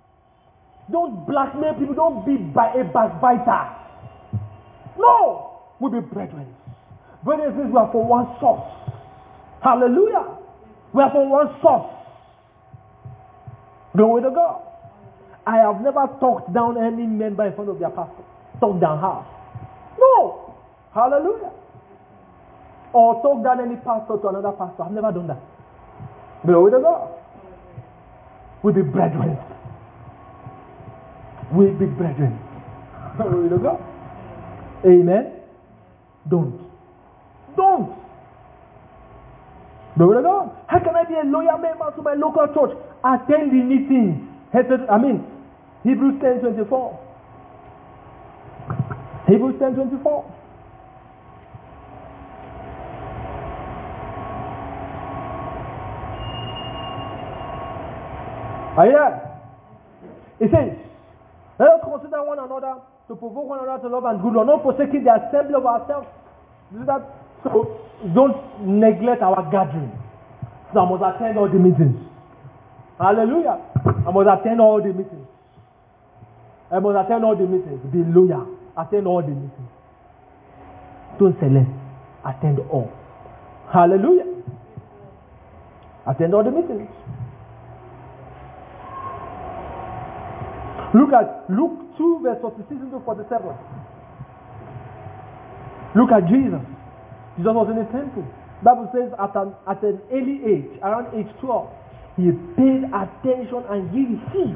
Don't blackmail people. Don't be by a backbiter. No. We'll be brethren. Brethren means we are from one source. Hallelujah. We are from one source. Glory to God. I have never talked down any member in front of their pastor. Talked down how? No. Hallelujah. Or talk down any pastor to another pastor. I've never done that. Glory to God. We'll be brethren. We'll be brethren. Glory to God. Amen. Don't. Don't. Glory to God. How can I be a loyal member to my local church? Attend the meetings. I mean, Hebrews ten twenty-four. Hebrews ten twenty-four. Are you there? It says, let us consider one another to provoke one another to love and good, not forsaking the assembly of ourselves. Do that. So don't neglect our gathering. So I must attend all the meetings. Hallelujah. I must attend all the meetings. I must attend all the meetings. Be loyal. Attend all the meetings. Don't select. Attend all. Hallelujah. Attend all the meetings. Look at Luke two verse forty-six to forty-seven. Look at Jesus. Jesus was in the temple. The Bible says at an, at an early age, around age twelve, he paid attention and gave heed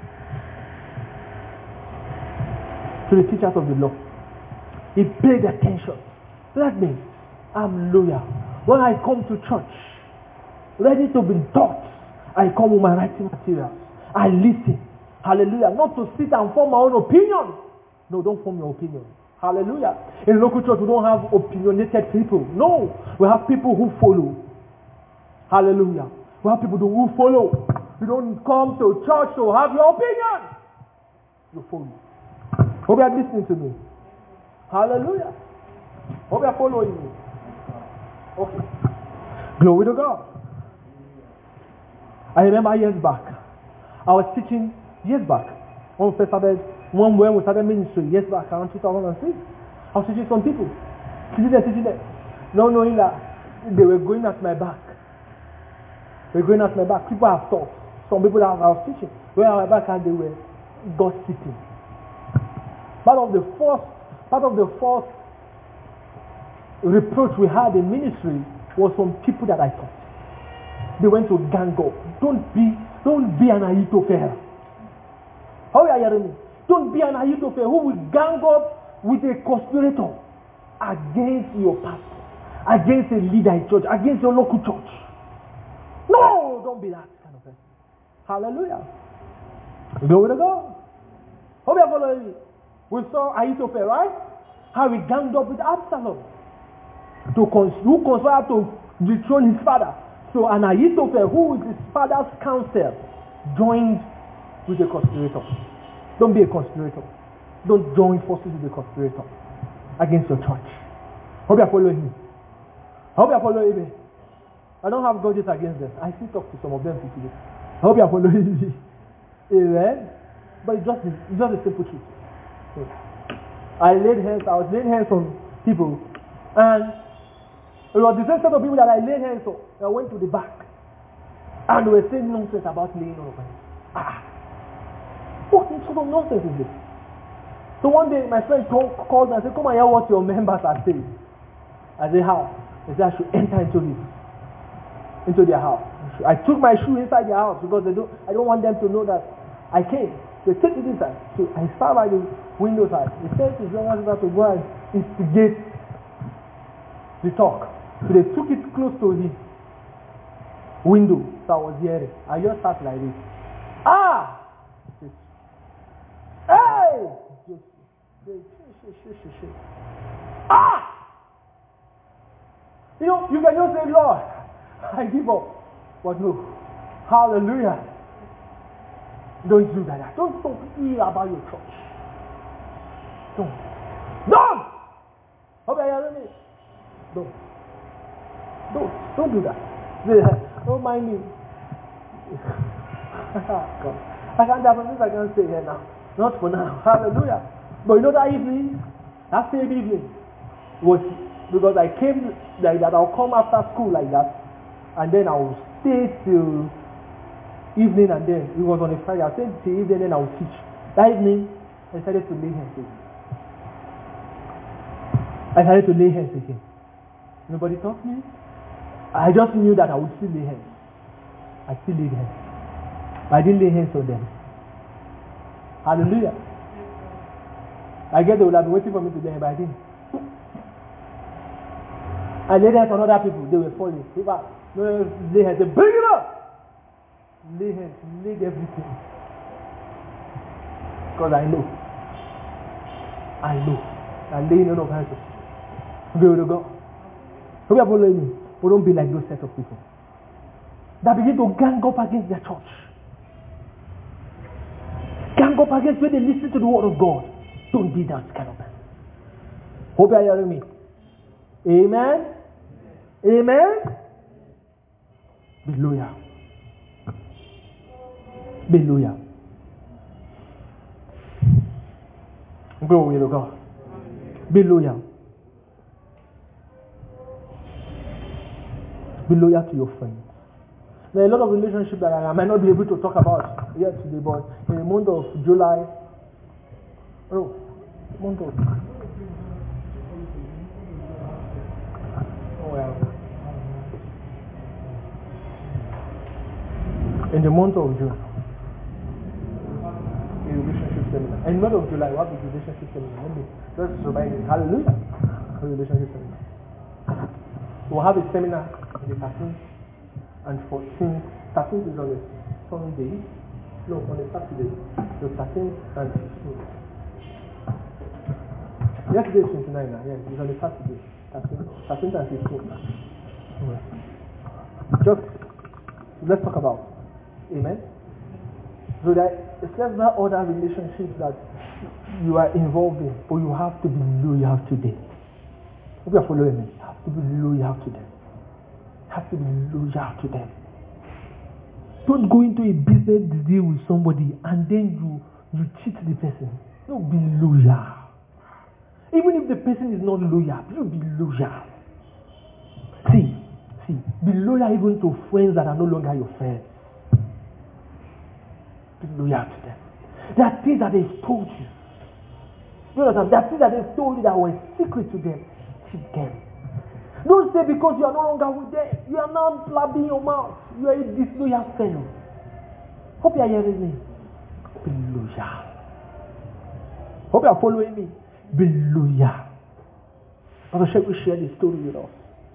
to the teachers of the law. He paid attention. So that means I'm loyal. When I come to church, ready to be taught, I come with my writing materials. I listen. Hallelujah. Not to sit and form my own opinion. No, don't form your opinion. Hallelujah. In local church, we don't have opinionated people. No. We have people who follow. Hallelujah. We have people who follow. You don't come to church to have your opinion. You follow. Hope you are listening to me. Hallelujah. Hope you are following me. Okay. Glory to God. I remember years back, I was teaching years back. When we first started, when we started ministry years back, around two thousand six, I was teaching some people. Teaching them, teaching them. Not knowing that they were going at my back. They were going at my back. People have thought. Some people that I was teaching were at my back and they were gossiping. Part of the first, part of the first reproach we had in ministry was from people that I taught. They went to gang up. Don't be, don't be an Ahithophel. How are you hearing me? Don't be an Ahithophel who will gang up with a conspirator against your pastor, against a leader in church, against your local church. No, don't be that kind of person. Hallelujah. Glory to God. How are you following me? We saw Ahithophel, right? How he ganged up with Absalom to cons- who conspired to dethrone his father. So an Ahithophel, who is his father's counsel, joined with a conspirator. Don't be a conspirator. Don't join forces with a conspirator against your church. Hope you are following me. Hope you are following me. I don't have grudges against them. I still talk to some of them today. I hope you are following me. Amen. But it's just, it's just a simple truth. So, I laid hands, I was laying hands on people, and it was the same set of people that I laid hands on. I went to the back, and they were saying nonsense about laying on hands. Ah, what sort of nonsense is this? So one day my friend called, called me and said, "Come and hear what your members are saying." I said, "How?" They said, "I should enter into this, into their house." I took my shoe inside their house because they don't. I don't want them to know that I came. They take it inside. So I sat by the window side. He said to his younger sister to go and instigate the talk. So they took it close to the window. So I was hearing. I just sat like this. Ah! Hey! Ah! You know, you can just say, "Lord, I give up." But no. Hallelujah. Don't do that. Don't talk ill about your church. Don't. Don't! Okay, you hear me? Don't. Don't. Don't do that. Don't mind me. God. I can't have things I can't say here now. Not for now. Hallelujah. But you know that evening, that same evening, was because I came like that. I'll come after school like that, and then I'll stay till evening, and then it was on a Friday. I'll stay till evening, then I'll teach. That evening, I decided to lay hands again. I decided to lay hands again. Nobody taught me. I just knew that I would still lay hands. I still laid hands. But I didn't lay hands on them. Hallelujah. I guess they would have been waiting for me to lay hands, but I didn't. I laid hands on other people. They were falling. If I no, lay hands, they bring it up. Lay hands, laid everything. Because I know. I know. I'm laying on of hands. Glory to God. So we are following me. We don't be like those set of people that begin to gang up against their church. Gang up against where they listen to the word of God. Don't be that kind of person. Hope you are hearing me. Amen. Amen. Be loyal. Be loyal. Glory to God. Be loyal. Be loyal to your friends. There are a lot of relationships that I might not be able to talk about here today, but in the month of July, oh, month of, oh well, in the month of June, a relationship seminar. In the month of July, we have a relationship seminar. Let me just remind you, hallelujah, a relationship seminar. We'll have a seminar on the thirteenth and fourteenth. thirteenth is on a Sunday. No, on a Saturday. So thirteenth and fifteenth. Yesterday is twenty-ninth. Yeah, it's on a Saturday. thirteenth and fifteenth. Just let's talk about. Amen. So that it's several other relationships that you are involved in, but you have to be loyal to them. If you are following me, you have to be loyal to them. You have to be loyal to them. Don't go into a business deal with somebody and then you, you cheat the person. No, be loyal. Even if the person is not loyal, you be loyal. See, see, be loyal even to friends that are no longer your friends. Be loyal to them. There are things that they've told you. You understand? There are things that they've told you that were secret to them. Keep them. Don't say because you are no longer with them, you are now blabbing your mouth. You are a disloyal fellow. Hope you are hearing me. Be loyal. Hope you are following me. Be loyal. Pastor Sheikh will share the story with us.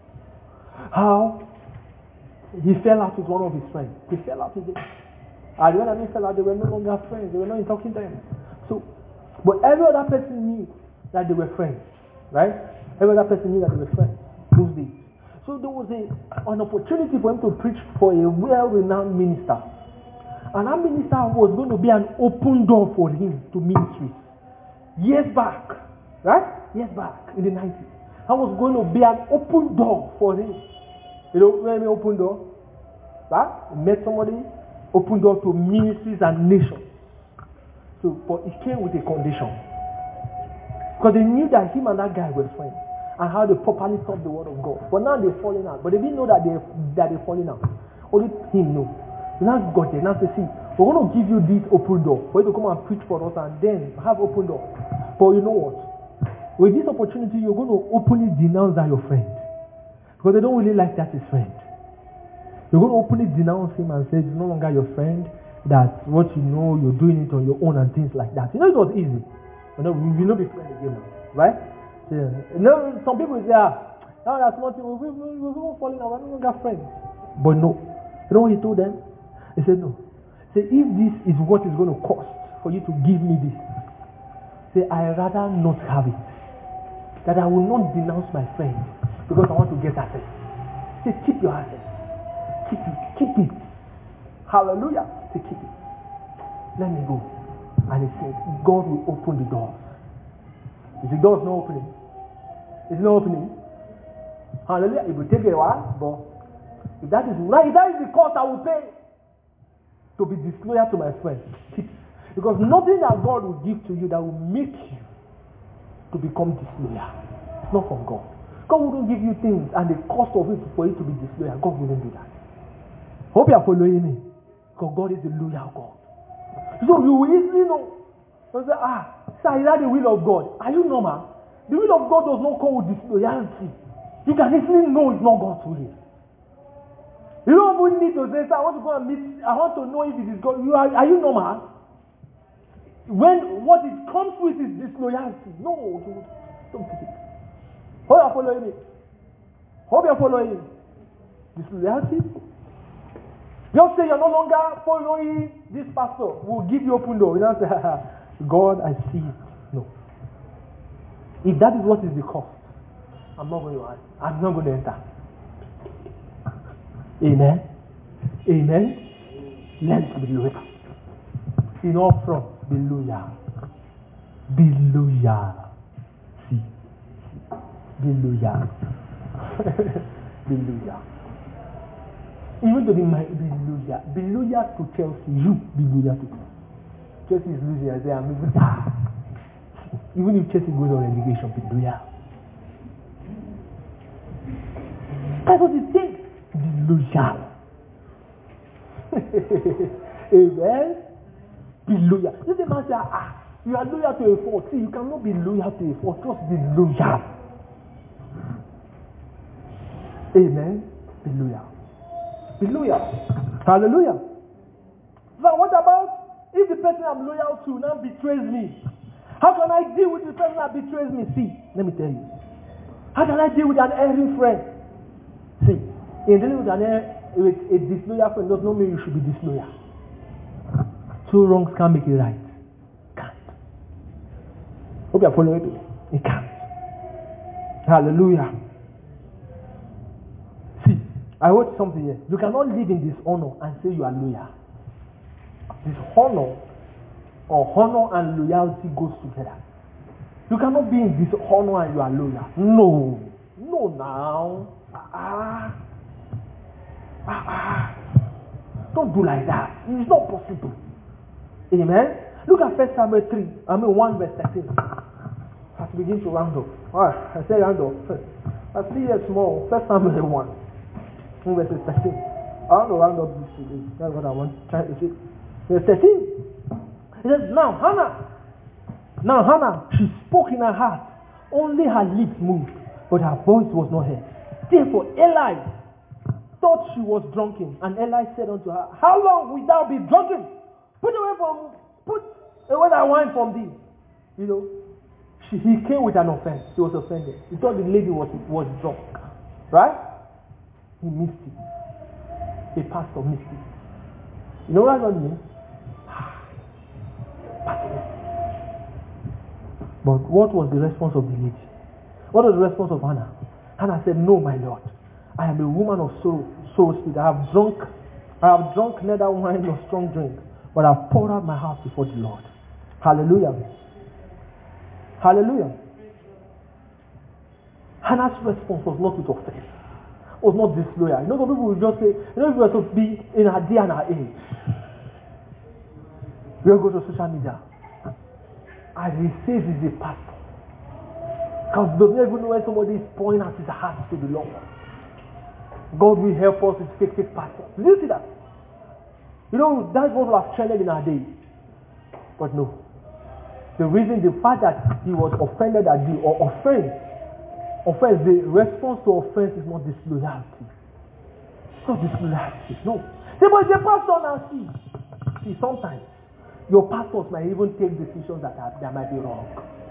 How he fell out with one of his friends. He fell out with him. And when I mean fell out, they were no longer friends. They were not in talking terms. So, but every other person knew that they were friends. Right? Every other person knew that they were friends those days. So there was a, an opportunity for him to preach for a well-renowned minister. And that minister was going to be an open door for him to ministry. Years back, right? Years back in the nineties. That was going to be an open door for him. You know, when I mean open door? Right? He met somebody, open door to ministries and nations. So, but it came with a condition. Because they knew that him and that guy were friends and how they properly taught the word of God. But now they're falling out. But they didn't know that they that they're falling out. Only him knew. Now God there. Now they see, we're going to give you this open door for you to come and preach for us and then have open door. But you know what? With this opportunity, you're going to openly denounce that your friend. Because they don't really like that his friend. You're going to openly denounce him and say, it's no longer your friend, that what you know, you're doing it on your own and things like that. You know, it was easy. You know, we will not be friends again now. Right? Yeah. You know, some people say, ah, now that's nothing, we're all falling out, we're no longer friends. But no. You know what he told them? He said, no. He said, if this is what is going to cost for you to give me this, say, I rather not have it. That I will not denounce my friend because I want to get access. Say, keep your access. Keep it. Keep it. Hallelujah. Say, keep it. Let me go. And he said, God will open the doors. Is the doors not opening? Is it not opening? Hallelujah. It will take a while, but if that is right, if that is the cost I will pay to be disloyal to my friend, keep it. Because nothing that God will give to you that will make you to become disloyal. It's not from God. God wouldn't give you things and the cost of it for you to be disloyal. God wouldn't do that. Hope you are following me. Because God is a loyal God. So you will easily know. You say, ah, sir, is that the will of God? Are you normal? The will of God does not come with disloyalty. You can easily know it's not God's will. You don't even need to say, sir, I want to go and meet, I want to know if it is God. You are, are you normal? When what it comes with is disloyalty. No, don't, don't take it. Hope you are following me. Hope you are following. Disloyalty. Just say you're no longer following this pastor. We'll give you open door. You don't say, God, I see it. No. If that is what is the cost, I'm not going to ask. I'm not going to enter. Amen. Amen. Let's be loyal. In all front, be loyal. Be loyal. See. Be loyal. Be loyal. Even though they might be loyal, be loyal to Chelsea. You be loyal to Chelsea. Chelsea is losing. I say, I'm even ah. Even if Chelsea goes on relegation, be loyal. That's what it takes. Be loyal. Amen. Be loyal. Let the man say, ah, you are loyal to a fault. See, you cannot be loyal to a fault. Just be loyal. Amen. Be loyal. Be loyal. Hallelujah. Now, what about if the person I'm loyal to now betrays me? How can I deal with the person that betrays me? See, let me tell you. How can I deal with an erring friend? See, in dealing with an er- with a disloyal friend does not mean you should be disloyal. Two wrongs can't make it right. Can't. Hope you are following me. It can't. Hallelujah. See, I wrote something here. You cannot live in dishonor and say you are loyal. Dishonor or honor and loyalty goes together. You cannot be in dishonor and you are loyal. No. No now. Ah. Ah. Ah. Don't do like that. It's not possible. Amen. Look at First Samuel three. I mean one verse thirteen. As we begin to round up. Alright, I say round up first. I see a small. First Samuel one. Verse thirteen. I want to round up this today. That's what I want to try to say. Verse thirteen. It says, now Hannah, now Hannah, she spoke in her heart. Only her lips moved, but her voice was not heard. Therefore Eli thought she was drunken, and Eli said unto her, how long wilt thou be drunken? Put away from, put away that wine from thee. You know, she, he came with an offense. He was offended. He thought the lady was was drunk, right? He missed it. A pastor missed it. You know what that means? But what was the response of the lady? What was the response of Hannah? Hannah said, no, my Lord. I am a woman of sorrow, sorrow spirit. I have drunk, I have drunk neither wine nor strong drink, but I have poured out my heart before the Lord. Hallelujah. Hallelujah. Hannah's response was not with offense. Was not disloyal. You know, some people will just say, you know, if we were to be in our day and our age, we'll go to social media. And he says he's a pastor. Because he doesn't even know when somebody is pouring out his heart to the Lord. God will help us with fake, fake pastors. Did you see that? You know, that's what we have trended in our day. But no. The reason, the fact that he was offended at the, or offense, offense, the response to offense is not disloyalty. It's not disloyalty. No. Say, but the pastor now, see. See, sometimes, your pastors might even take decisions that, are, that might be wrong.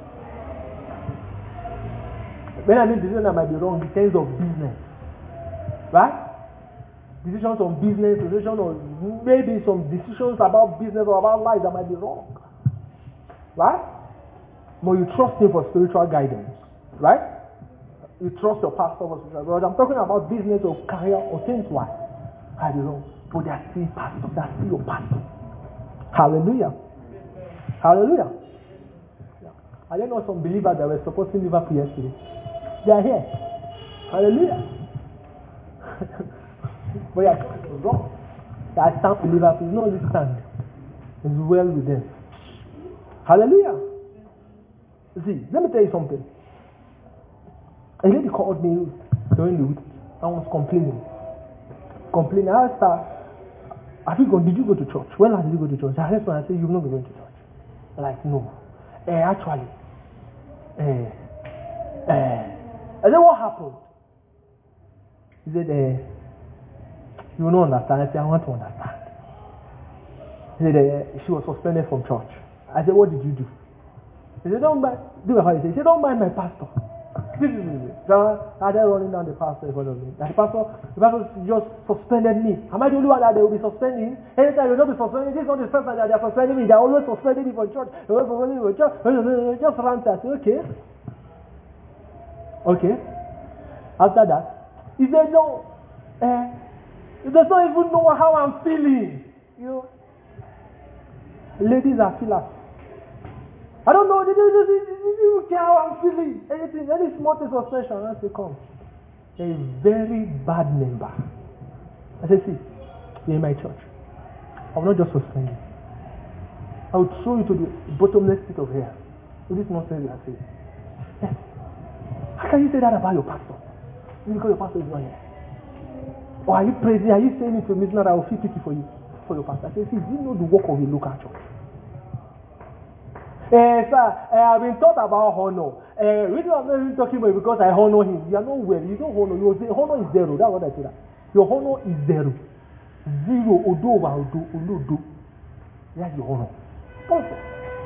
When I mean decisions that might be wrong in terms of business, right? Decisions on business, decisions on maybe some decisions about business or about life that might be wrong, right? But you trust him for spiritual guidance, right? You trust your pastor for spiritual guidance. I'm talking about business or career or things like I don't know, but they are still pastors. They are still your pastor. Hallelujah. Hallelujah. Yeah. I don't know some believers that were supporting Liverpool yesterday. They are here. Hallelujah. But yeah, it was wrong. I stand with Liverpool. No, this stand. It's well with them. Hallelujah. See, let me tell you something. A lady called me during the week and was complaining. Complaining. I asked her, have you gone, did you go to church? When last did you go to church? I responded, I said, you've not been going to church. Like, no. Uh, actually, uh, uh, and then what happened? He said, uh, you will not understand. I said, I want to understand. He said, uh, she was suspended from church. I said, what did you do? He said, don't mind, do how he said, he said, don't mind my pastor. This is it. So I started running down the pastor in front of me. And the pastor, the pastor just suspended me. Am I the only one that they will be suspending? Anytime they will not be suspending, this is not the first time that they are suspending me. They are always suspending me from church. They are always suspending me from church. Just rant. I said, okay. Okay. After that, he said, no. Uh, he does not even know how I'm feeling. You know, ladies are killers. I don't know. They don't care how I'm feeling. Anything, any small thing suspension, I say, come. A very bad member. I say, see, you're in my church. I will not just suspend you. I will throw you to the bottomless pit of hell. With this nonsense you are saying. Yes. How can you say that about your pastor? Because your pastor is not here. Or are you praising? Are you saying it to me so that I will feel pity for you, for your pastor? I say, see, do you know the work of a local church? Uh, sir, uh, I've been taught about honor. Uh, reason I'm not even talking about it because I honor him. You are not well. You don't honor. Your honor is zero. That's what I said. Your honor is zero. Zero. Odo over odo. Odo odo. That's your honor. Perfect.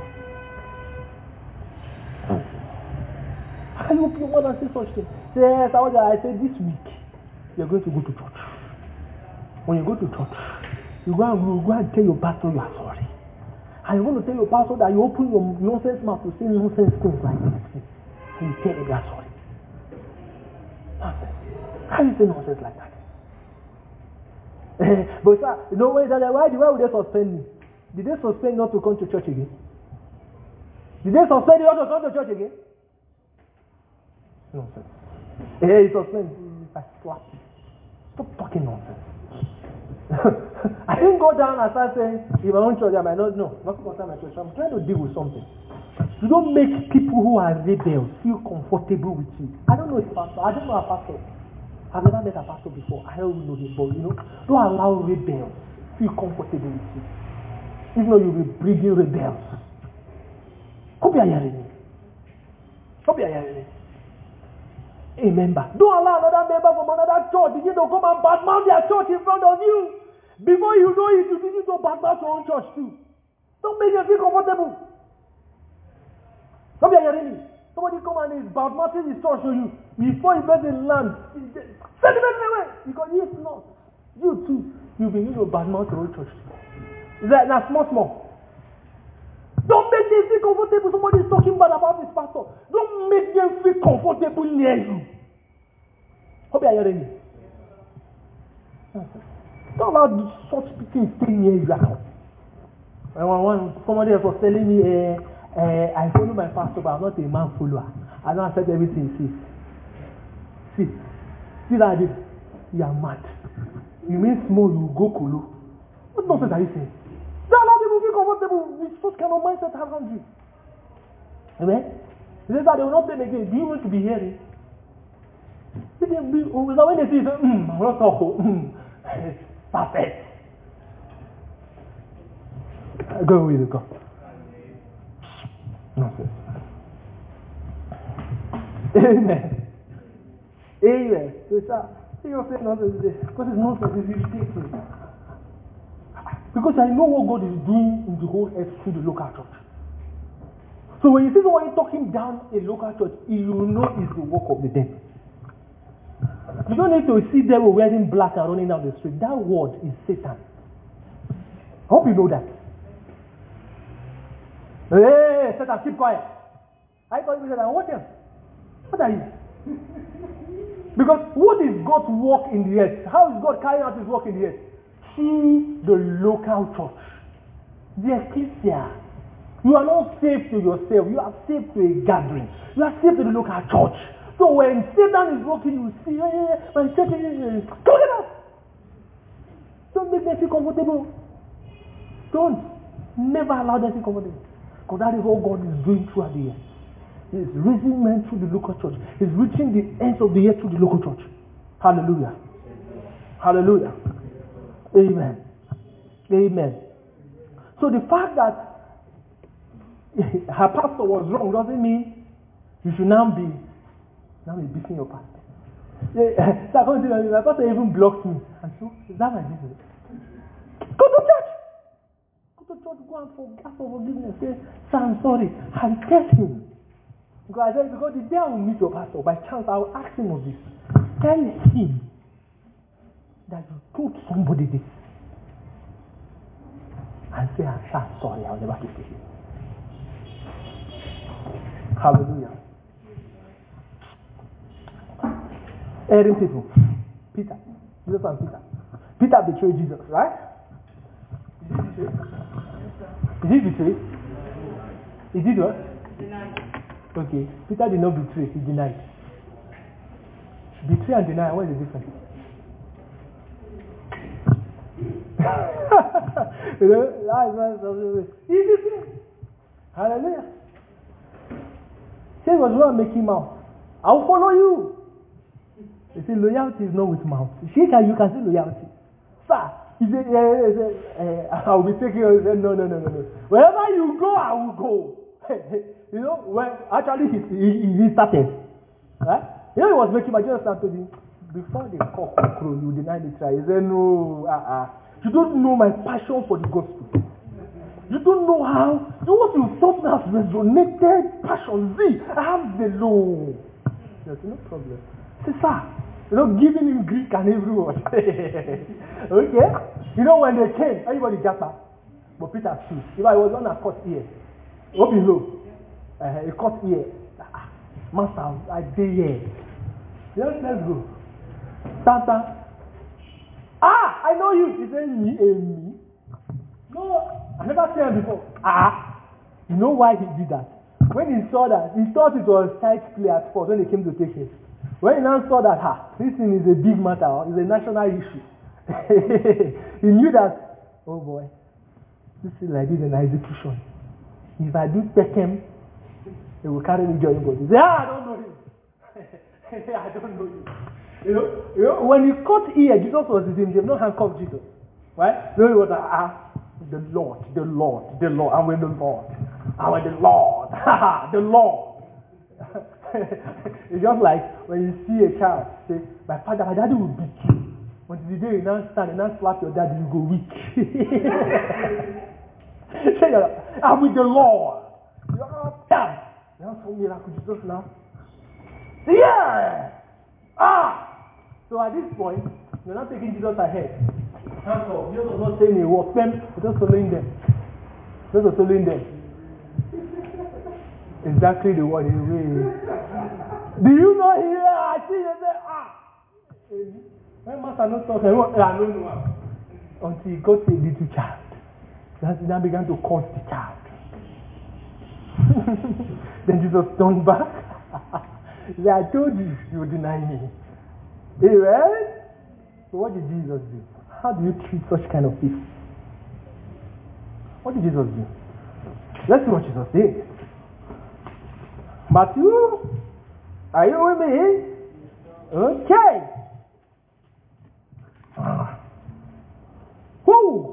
How can you open your mouth and say such things? Say, yes, I said this week you're going to go to church. When you go to church, you go and, you go and tell your pastor you are sorry. And you want to tell your pastor that you open your nonsense mouth to say nonsense things like this. And you tell him you are sorry. Nonsense. How do you say nonsense like that? But sir, you know why, why, why would they suspend me? Did they suspend not to come to church again? Did they suspend you not to come to church again? Nonsense. Hey, suspend. I slap you. Stop talking nonsense. I didn't go down and start saying, if I don't church, I might not know. Not concern my church. I'm trying to deal with something. You don't make people who are rebels feel comfortable with you. I don't know his pastor. I don't know a pastor. I've never met a pastor before. I don't know him, but you know, don't allow rebels feel comfortable with you. If not, you'll be breeding rebels. Hope you are hearing me. Hope you are hearing me. A member. Don't allow another member from another church begin to come and badmouth their church in front of you. Before you know it, you begin to badmouth your own church too. Don't make them feel comfortable. Don't be hearing me. Somebody come and is badmouthing his church to you. Before you get in land, send him away. Because he is not. You too, you begin to badmouth your own church too. That, that's small, small. Don't make them feel comfortable. Somebody is talking bad about his pastor. Don't make them feel comfortable near you. Hope you are hearing me. Don't allow such people to stay near you. When somebody else was telling me, uh, uh, I follow my pastor, but I'm not a man follower. I don't accept everything he says. See, see that this? You are mad. You mean small, you go kolo. What nonsense are you saying? Don't allow people to feel comfortable with such kind of mindset around you. Amen? He says that they will not pay again. Do you want to be hearing? When they see, say, hmm, I'm not talking. Perfect. Go with God. Nonsense. Amen. Amen. So, sir, you're saying nonsense today. Because it's nonsense, it's irritating. Because I know what God is doing in the whole earth through the local church. So when you see somebody talking down a local church, you know it's the work of the devil. You don't need to see devil wearing black and running down the street. That word is Satan. I hope you know that. Hey, Satan, keep quiet. I call you Satan. What else? What are you? Because what is God's work in the earth? How is God carrying out his work in the earth? Through the local church. The ecclesia. You are not saved to yourself. You are saved to a gathering. You are saved to the local church. So when Satan is working, you see, hey, my church is go get up. Don't make them feel comfortable. Don't. Never allow them to feel comfortable. Because that is what God is doing throughout the year. He's raising men through the local church. He's reaching the ends of the earth through the local church. Hallelujah. Hallelujah. Amen. Amen. So the fact that her pastor was wrong doesn't mean you should now be now be beating your pastor. So I come to you, my pastor even blocked me. And so, is that my business? Go to church. Go to church, go and for, ask for forgiveness. Say, sir, I'm sorry. And tell him. Because I said, because the day I will meet your pastor, by chance I will ask him of this. Tell him that you told somebody this. And say, I'm sorry, I'll never forgive you. Hallelujah. Erring people. Peter. Jesus and Peter. Peter betrayed Jesus, right? Did he betray? He did what? Denied. Okay. Peter did not betray, he denied. Betray and deny, what is the difference? You know, that's what he betrayed. Hallelujah. Say was one making mouth. I will follow you. They say loyalty is not with mouth. Shake and you can say loyalty. Sir, he said, yeah, yeah, yeah, uh, I will be taking you. He said, no, no, no, no, no. Wherever you go, I will go. You know, when actually he, he, he started. Right? You know, he was making my just started him. Before the cock will crow, you deny the try. He said, no, uh-uh. You don't know my passion for the gospel. You don't know how. You know what you thought now has resonated passion. See, I have the law. There's no problem. Say, sir, you know, giving him Greek and every word. Okay? You know, when they came, everybody got back. But Peter stood. If I was on a cut ear, what below? Uh, a cut ear. Ah, master, I did here. Yes, let's go. Santa. Ah, I know you. He said, me and me. No, I never seen him before. Ah, you know why he did that? When he saw that, he thought it was tight play at first when they came to take him. When he now saw that, ha, this thing is a big matter, it's a national issue. He knew that, oh boy, this is like this in execution. If I do take him, they will carry me join God. He said, ah, I don't know him. I don't know you. You know, you know, when he cut ear, Jesus was with him. They have not handcuffed Jesus. Right? So he was like, ah, the Lord, the Lord, the Lord. I'm with the Lord. I'm with the Lord. The Lord. It's just like when you see a child say, my father, my daddy will beat you. Until the day you now stand and now slap your daddy, you go weak. Say, I'm with the Lord. You're down. You have some miracle, Jesus now. Yeah! Ah! So at this point, you're not taking Jesus ahead. Hands off. Jesus was not saying a word. Them, just following them. Just following them. Exactly the word in way. Do you not hear? I see you say, ah! When master not talking, I don't know. Until he got to a little child. Then he now began to curse the child. Then Jesus turned back. He said, I told you, you would deny me. Amen? So what did Jesus do? How do you treat such kind of people? What did Jesus do? Let's see what Jesus did. Matthew, are you with me? Okay. Woo!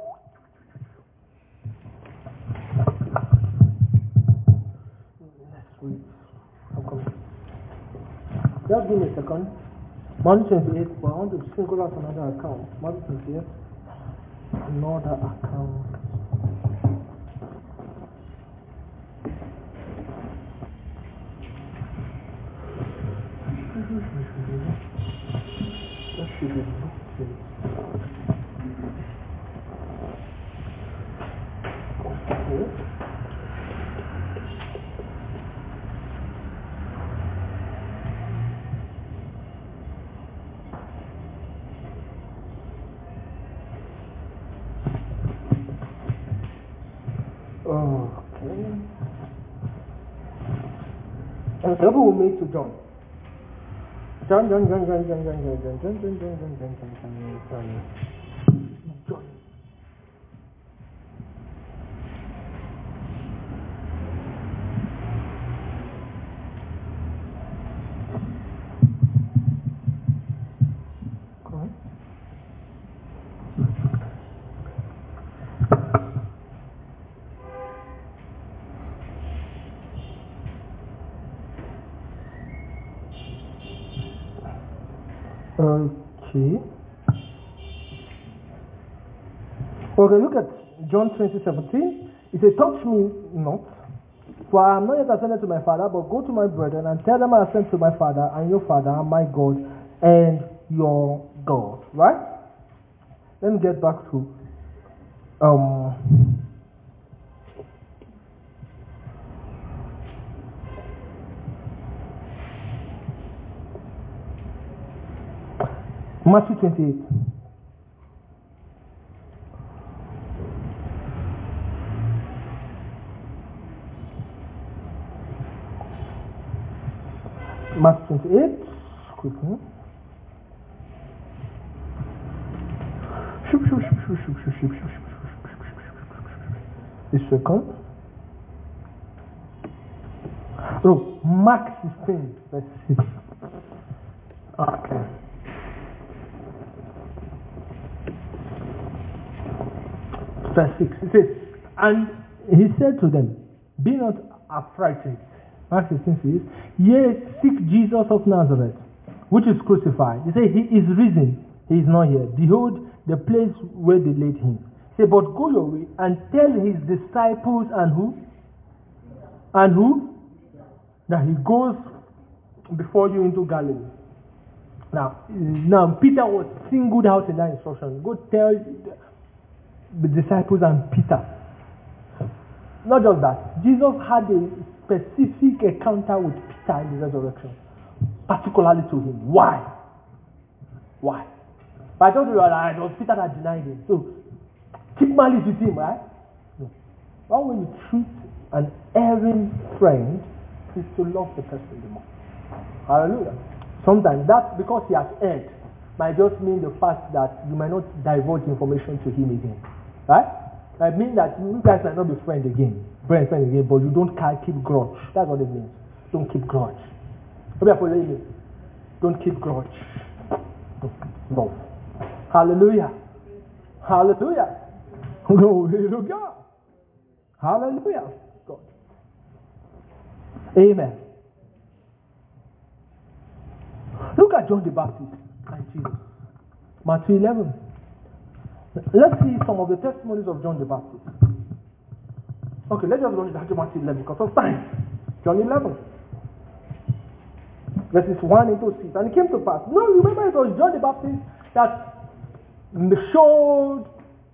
Let's read. I'm coming. Just give me a second. Matthew twenty-eight, but I want to single out another account. Matthew twenty-eight, another account. That should be booked. Okay. Okay. And the will meet to John. John, John, John, John, John, John, John, John, John, John, John, John, John, John, John, John. Okay. Okay, look at John twenty seventeen. It says, touch me not, for I am not yet ascended to my Father, but go to my brethren and tell them I ascend to my Father and your Father and my God and your God. Right? Let me get back to um Matthew twenty-eight. Matthew twenty-eight. Quickly. A second. Oh, Mark sixteen, verse six. Okay. Verse six. It says, and he said to them, be not affrighted. Mark sixteen says, yea, seek Jesus of Nazareth, which is crucified. He said, he is risen, he is not here. Behold, the place where they laid him. He said, but go your way and tell his disciples and who? And who? That he goes before you into Galilee. Now, now Peter was singled out in that instruction. Go tell the disciples and Peter. Not just that. Jesus had a specific encounter with Peter in the resurrection. Particularly to him. Why? Why? But I told you that it was Peter that denied him. So, keep malice with him, right? No. One way you treat an erring friend is to love the person the more. Hallelujah. Sometimes that, because he has erred, might just mean the fact that you might not divulge information to him again. Right? It means that you guys might not be friends again. Friends, friends again, but you don't keep grudge. That's what it means. Don't keep grudge. Don't keep grudge. Love. Hallelujah. Hallelujah. Glory to God. Hallelujah. God. Amen. Look at John the Baptist and Jesus. Matthew eleven. Let's see some of the testimonies of John the Baptist. Okay, let's just go to Matthew eleven because of time. John eleven. Verses one into six. And it came to pass. No, remember it was John the Baptist that showed,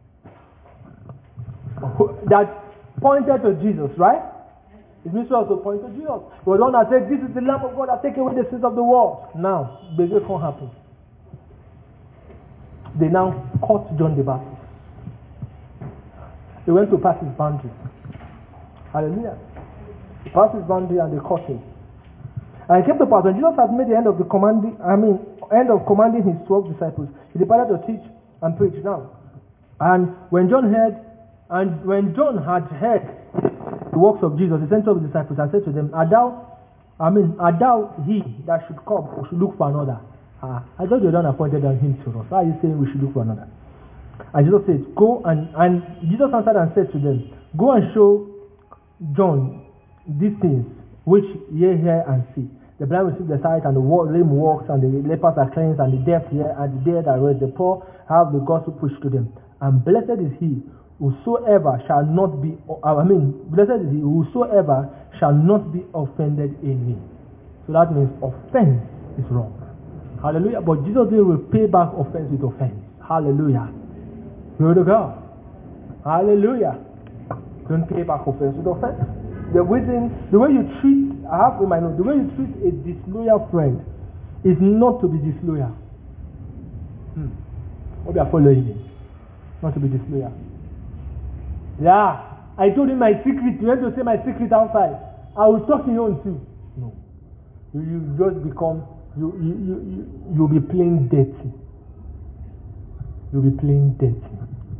that pointed to Jesus, right? His ministry also pointed to Jesus. He was the one that said, this is the Lamb of God that takes away the sins of the world. Now, the great thing happened. They now caught John the Baptist. They went to pass his boundary. Hallelujah. He passed his boundary and they caught him. And it came to pass when Jesus had made the end of the commanding, I mean, end of commanding his twelve disciples, he departed to teach and preach now. And when John heard, and when John had heard the works of Jesus, he sent to the disciples and said to them, Are thou, I mean, are thou he that should come or should look for another? Ah, I thought you had appointed him to us. Why are you saying we should look for another? And Jesus said, Go and and Jesus answered and said to them, Go and show John these things which ye hear and see. The blind receive the sight, and the lame walks, and the lepers are cleansed, and the deaf hear, and the dead are raised. The poor have the gospel preached to them. And blessed is he whosoever shall not be, I mean, blessed is he whosoever shall not be offended in me. So that means offense is wrong. Hallelujah. But Jesus didn't repay back offense with offense. Hallelujah. Glory to God. Hallelujah. Don't pay back offense with offense. The reason, the way you treat, I have in my note, the way you treat a disloyal friend is not to be disloyal. Hmm. Hope you are following me. Not to be disloyal. Yeah, I told him my secret. You have to say my secret outside. I will talk to you on too. No. You, you just become, you, you, you, you, you'll be playing dirty. You'll be playing dirty.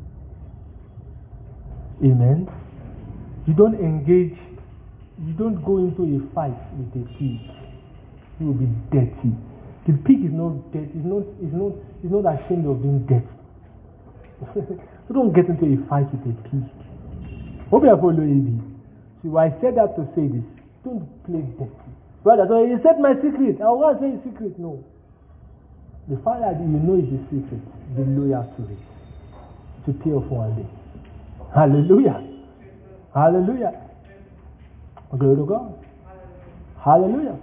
Amen. You don't engage, you don't go into a fight with a pig. You will be dirty. The pig is not dirty, it's not, it's not, it's not ashamed of being dirty. You don't get into a fight with a pig. Hope you are following me. So I said that to say this. Don't play dirty. Brother, so you said my secret. I want to say a secret. No. The fact that you know is the secret, be loyal to it. To pay off one day. Hallelujah. Hallelujah. Glory to God. Hallelujah.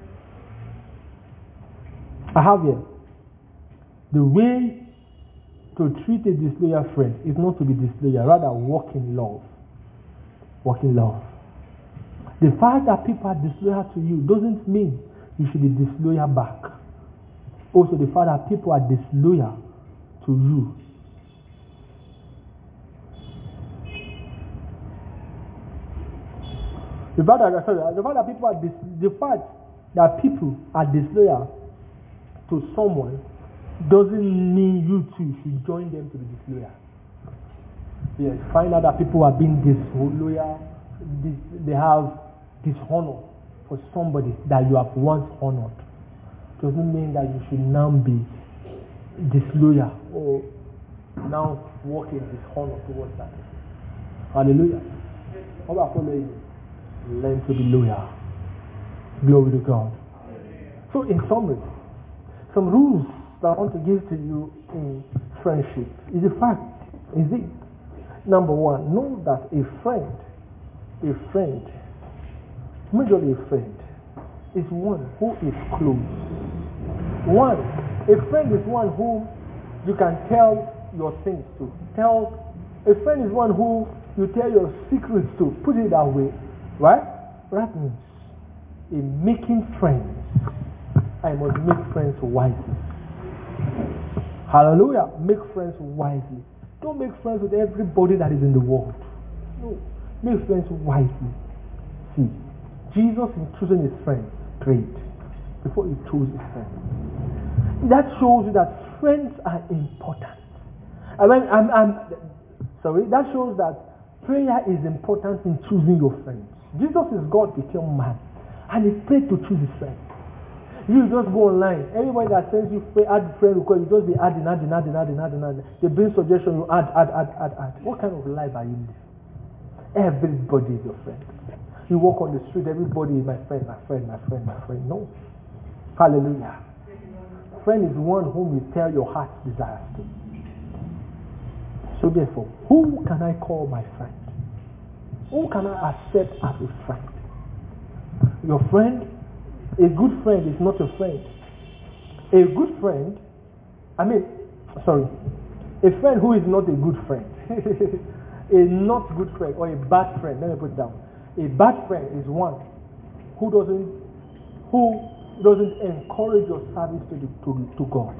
I have here. The way to treat a disloyal friend is not to be disloyal, rather walk in love. Walk in love. The fact that people are disloyal to you doesn't mean you should be disloyal back. Also, the fact that people are disloyal to you. The fact that, sorry, the fact that people are dis, the fact that people are disloyal to someone doesn't mean you too should join them to be disloyal. Yes, find out that people are being disloyal, dis, they have dishonor for somebody that you have once honored. Doesn't mean that you should now be disloyal or now walk in dishonor towards that. Hallelujah. How about following you? Learn to be loyal. Glory to God. So in summary, some rules that I want to give to you in friendship is the fact, is it? Number one, know that a friend, a friend, majorly a friend, is one who is close. One, a friend is one who you can tell your things to. Tell, a friend is one who you tell your secrets to. Put it that way, right? That means in making friends, I must make friends wisely. Hallelujah. Make friends wisely. Don't make friends with everybody that is in the world. No. Make friends wisely. See, Jesus in choosing his friends prayed before he chose his friends. That shows you that friends are important. I mean, I'm, I'm sorry. That shows that prayer is important in choosing your friends. Jesus is God became man, and he prayed to choose his friends. You just go online. Everybody that sends you pray, add friend request, you just be adding, adding, adding, adding, adding, adding. They bring suggestion, you add, add, add, add, add. What kind of life are you living? Everybody is your friend. You walk on the street, everybody is my friend, my friend, my friend, my friend. No. Hallelujah. Friend is one whom you tell your heart's desires to. So therefore, who can I call my friend? Who can I accept as a friend? Your friend. A good friend is not a friend. A good friend, I mean, sorry, a friend who is not a good friend, a not good friend or a bad friend, let me put it down. A bad friend is one who doesn't, who doesn't encourage your service to, the, to, to God.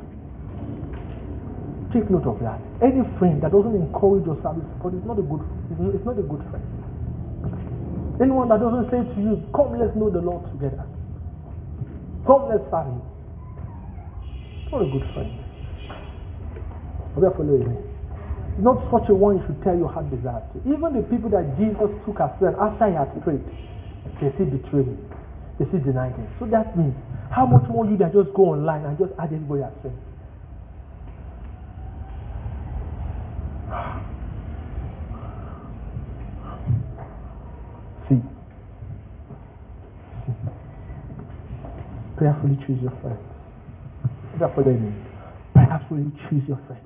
Take note of that. Any friend that doesn't encourage your service to God is not a good, it's not a good friend. Anyone that doesn't say to you, come, let's know the Lord together. Come, let's serve him. Not a good friend. Are you following me? Not such a one you should tell your heart desires to. Even the people that Jesus took as friends after he had prayed, they still betrayed him. They still denied him. So that means, how much more you that just go online and just add everybody as friends? See. See. Prayerfully choose your friends. That's what I mean. Prayerfully choose your friends.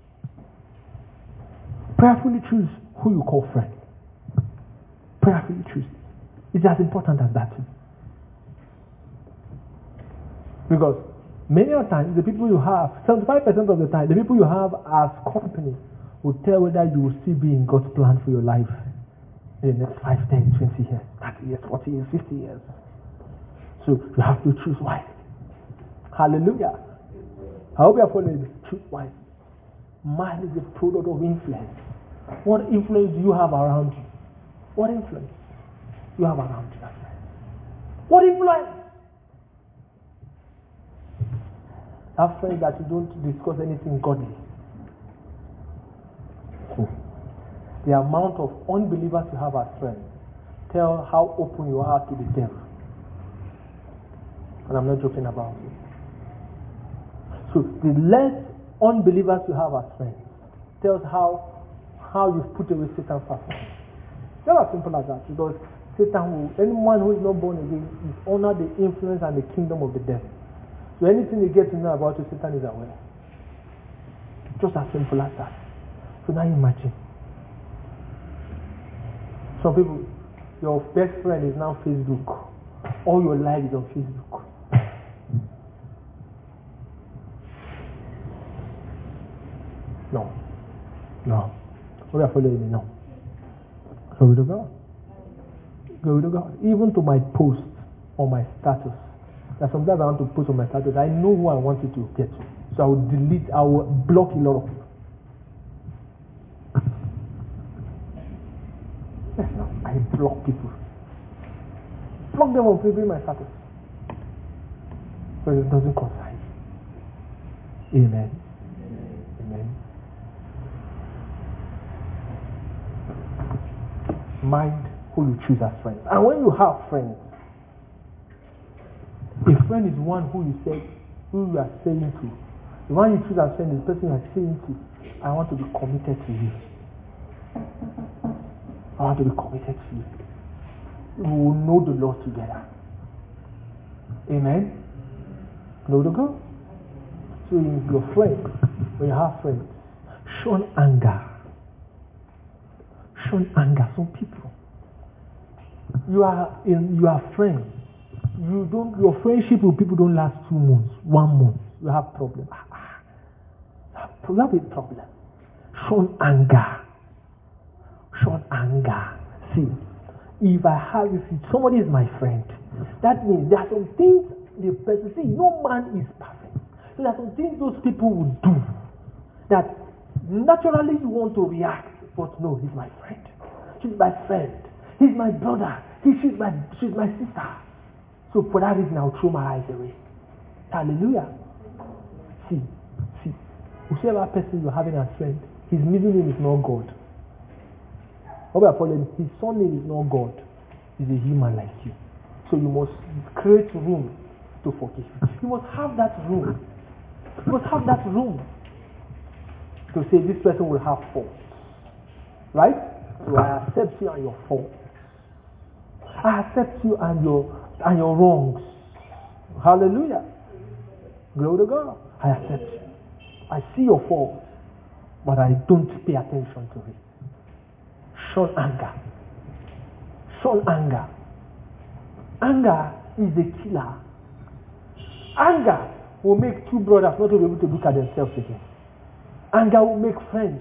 Prayerfully choose who you call friend. Prayerfully choose. It's as important as that too. Because many of the times, the people you have, seventy-five percent of the time, the people you have as company will tell whether you will still be in God's plan for your life in the next five, ten, twenty years, thirty years, forty years, fifty years. So you have to choose wisely. Hallelujah. I hope you are following. Choose wisely. Man is a product of influence. What influence do you have around you? What influence do you have around you? What influence? Have friends that you don't discuss anything godly. The amount of unbelievers you have as friends tell how open you are to the devil. And I'm not joking about it. So the less unbelievers you have as friends tells how how you've put away Satan far from you. It's as simple as that. Because Satan will, anyone who is not born again is under the influence and the kingdom of the devil. So anything you get to know about you, Satan is aware. Just as simple as that. So now imagine. Some people, your best friend is now Facebook. All your life is on Facebook. No. No. What are you following me? No. Glory to God. Glory to God. Even to my post or my status. That sometimes I want to post on my status. I know who I want it to get to. So I will delete, I will block a lot of people. Yes, no. I block people. Block them on Facebook my status. But it doesn't concern you. Amen. Amen. Mind who you choose as friends. And when you have friends, a friend is one who you say, who you are saying to. The one you choose as friend is the person you are saying to, I want to be committed to you. I want to be committed to you. We will know the Lord together. Amen. Know the God. So in your friend, when you have friends, show anger. Show anger. Some people, you are in, you are friends. You don't. Your friendship with people don't last two months, one month. You have problem. You have a problem. Show anger. Show anger. See, if I have, if somebody is my friend, that means there are some things the person. See, no man is perfect. So there are some things those people will do that naturally you want to react. But no, he's my friend. She's my friend. He's my brother. He, she's my she's my sister. So for that reason, I'll throw my eyes away. Hallelujah. See, see, whichever person you're having as friend, his middle name is not God. What we are following, his son name is not God. He's a human like you. So you must create room to forgive. You must have that room. You must have that room to say this person will have faults. Right? So I accept you and your faults. I accept you and your and your wrongs. Hallelujah. Glory to God. I accept you. I see your faults, but I don't pay attention to it. Show anger. Show anger. Anger is a killer. Anger will make two brothers not to be able to look at themselves again. Anger will make friends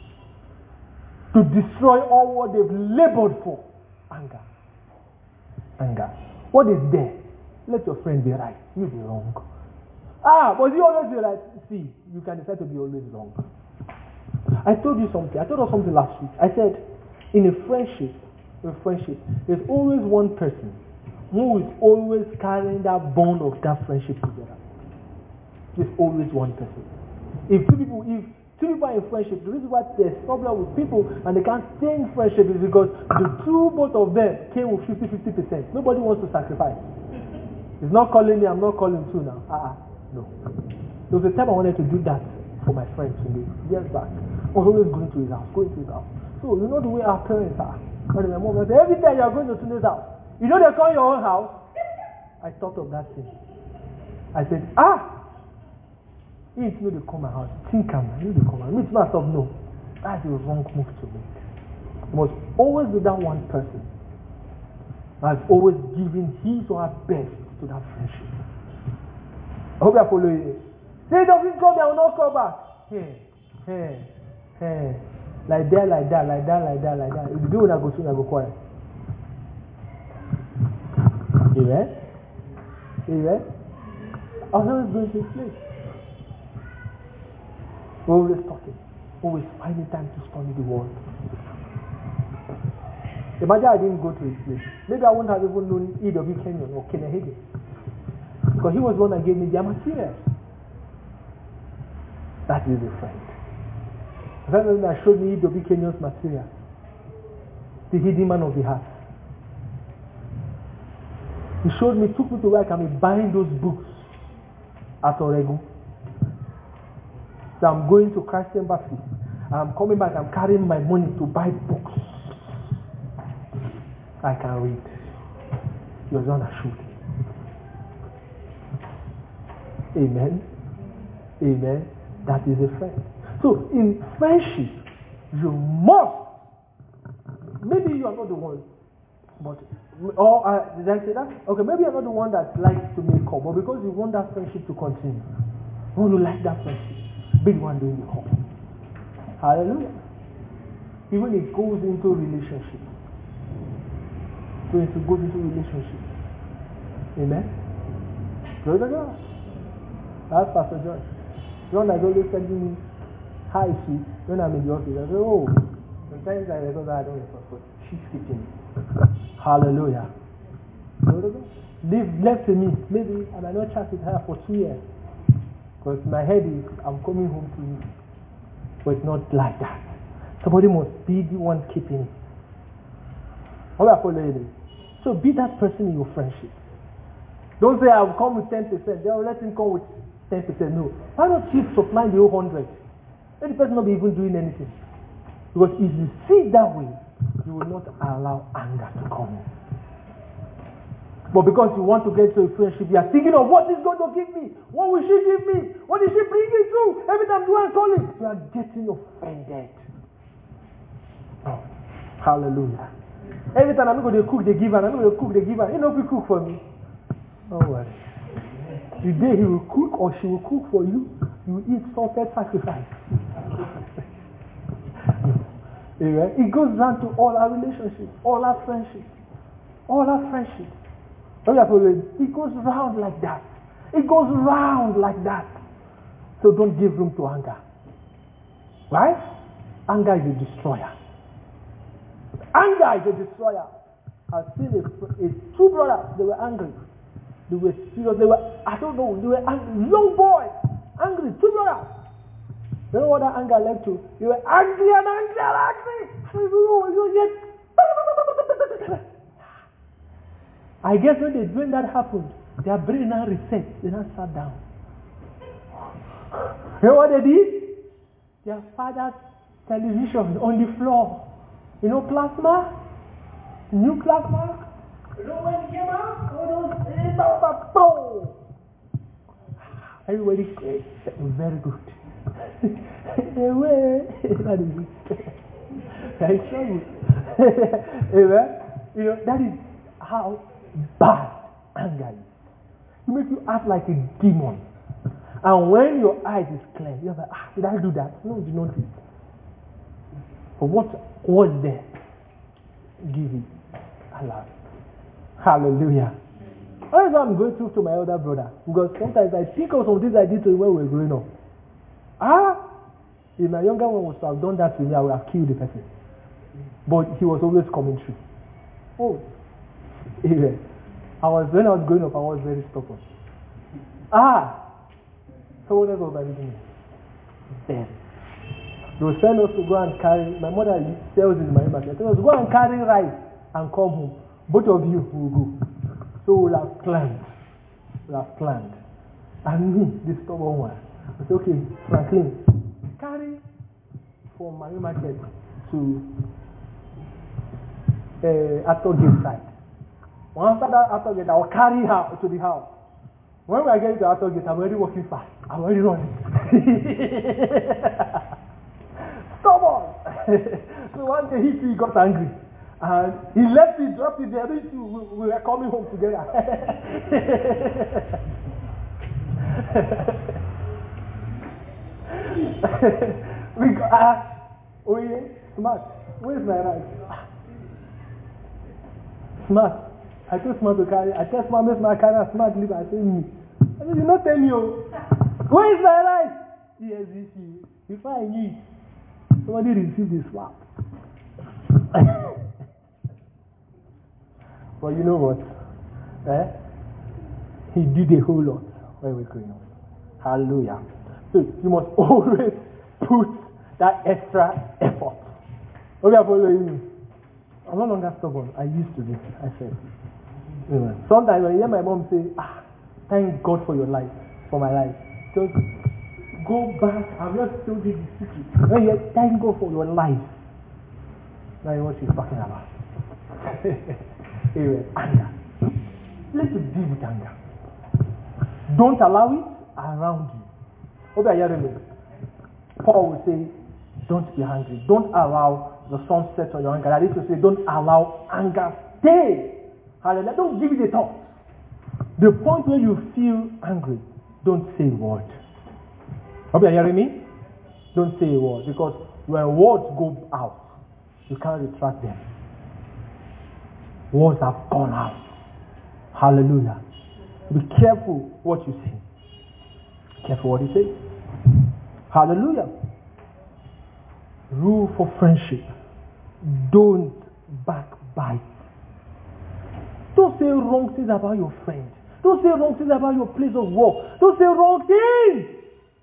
to destroy all what they've labored for. Anger. Anger. What is there? Let your friend be right. You be wrong. Ah, but you always be right. See, you can decide to be always wrong. I told you something. I told us something last week. I said, in a friendship, a friendship, there's always one person who is always carrying that bond of that friendship together. There's always one person. If two people, if two people are in friendship, the reason why there's problem with people and they can't stay in friendship is because the two, both of them came with fifty fifty percent. Nobody wants to sacrifice. He's not calling me, I'm not calling too now. Uh-uh. No. There was a time I wanted to do that for my friend today, years back. I was always going to his house, going to his house. So you know the way our parents are. When my mom said, every time you are going to Tunde's house, you know they call your own house? I thought of that thing. I said, ah! You need to know they come my house. Think I'm you know they come my house. Me to myself, no. That's the wrong move to make. You must always be that one person that's always giving his or her best to that friendship. I hope you are following it. Say, don't come here, I will not come back. Hey, hey, hey. Like that, like that, like that, like that, like that. If you do when I go soon, I go quiet. Amen? Amen? I was always going to this place. We're always talking. Always finding time to study the word. Imagine I didn't go to his place. Maybe I wouldn't have even known E W Kenyon or Kenneth Hagin. Because he was the one that gave me their materials. That is a friend. The friend that showed me E W Kenyon's material. The hidden man of the heart. He showed me, took me to where I can be buying those books at Oregu. So I'm going to Christ Embassy. I'm coming back, I'm carrying my money to buy books. I can read. He was on a shoot. Amen. Amen. That is a friend. So in friendship, you must, maybe you are not the one, but, or uh, did I say that? Okay, maybe you're not the one that likes to make call, but because you want that friendship to continue, you want to like that friendship, be the one doing the call. Hallelujah. Even it goes into relationship. So it goes into relationship. Amen. Glory to God. That's Pastor John. John is always sending me hi she when I'm in the office. I say, oh, sometimes I record that I don't respond, but she's keeping me. Hallelujah. Glory to God. Leave left to me. Maybe I might not chat with her for two years. Because my head is I'm coming home to you. But it's not like that. Somebody must be the one keeping it. How are you following it? So be that person in your friendship. Don't say I'll come with ten percent. They'll let him come with ten percent. No. Why not keep supplying the whole one hundred? Let the person not be even doing anything. Because if you see it that way, you will not allow anger to come in. But because you want to get to a friendship, you are thinking of what is going to give me? What will she give me? What is she bringing to? Every time you are calling, you are getting offended. Oh, hallelujah. Every time I'm going to cook, they give her. I'm going to cook, they give her. You know, if you cook for me. Don't worry. The day he will cook or she will cook for you, you will eat salted sacrifice. Amen. It goes down to all our relationships, all our friendships, all our friendships. It goes round like that. It goes round like that. So don't give room to anger. Right? Anger is a destroyer. Anger is a destroyer. I've seen a, a two brothers, they were angry. They were serious, they were, I don't know, they were angry. Young boys, angry, two brothers. You know what that anger led to? They were angry and angry and angry. I guess when, they, when that happened, their brain now reset. They now sat down. You know what they did? Their father's television on the floor. You know plasma? New plasma? You know when it came out? Everybody said, very good. That is it. That is so good. Amen? You know, that is how bad anger is. It makes you act like a demon. And when your eyes is clear, you're like, ah, did I do that? No, you did not do it. But what was there? Give it. Allah. Hallelujah. That's what I'm going through to my elder brother. Because sometimes I think of some things I did to him when we were growing up. Ah! If my younger one was to have done that to me, I would have killed the person. But he was always coming through. Oh. Amen. I was, when I was growing up, I was very stubborn. Ah! Someone else was managing me. Then. They will send us to go and carry, my mother sells in my market. They will go and carry rice and come home. Both of you will go. So we'll have planned. We'll have planned. And me, the stubborn one, I said, okay, Franklin, carry from my market to uh, Ato Gate side. Once that Ato Gate, I will carry her to the house. When we are getting to Ato Gate, I'm already walking fast. I'm already running. Stubborn. So one day he, he got angry. And he left me, dropped it there. We, we were coming home together. We got, uh, oh yeah, Smart. Where's my right? Smart. I told Smart to carry. I tell Smart, make my carry. Smart leave. I say me. I said, you not tell me, oh. Where is my right? Yes, this is. Before I knew it, somebody received the slap. But you know what? Eh? He did a whole lot when we were growing up. Hallelujah. So you must always put that extra effort. Okay, I'm following you. I'm no longer stubborn. I used to be. I said. Amen. Sometimes when I hear my mom say, ah, thank God for your life, for my life. Just go back. I've just told you the secret. When you thank God for your life. Now you know what she's talking about. Amen. Anger. Let's deal with anger. Don't allow it. around you. Hope you are hearing me. Paul will say, don't be angry. Don't allow the sun set on your anger. That is to say, don't allow anger stay. Hallelujah. Don't give it a thought. The point where you feel angry, don't say a word. Hope you are hearing me. Don't say a word, because when words go out, you can't retract them. Words have gone out. Hallelujah. Be careful what you say. Careful what you say. Hallelujah. Rule for friendship. Don't backbite. Don't say wrong things about your friend. Don't say wrong things about your place of work. Don't say wrong things.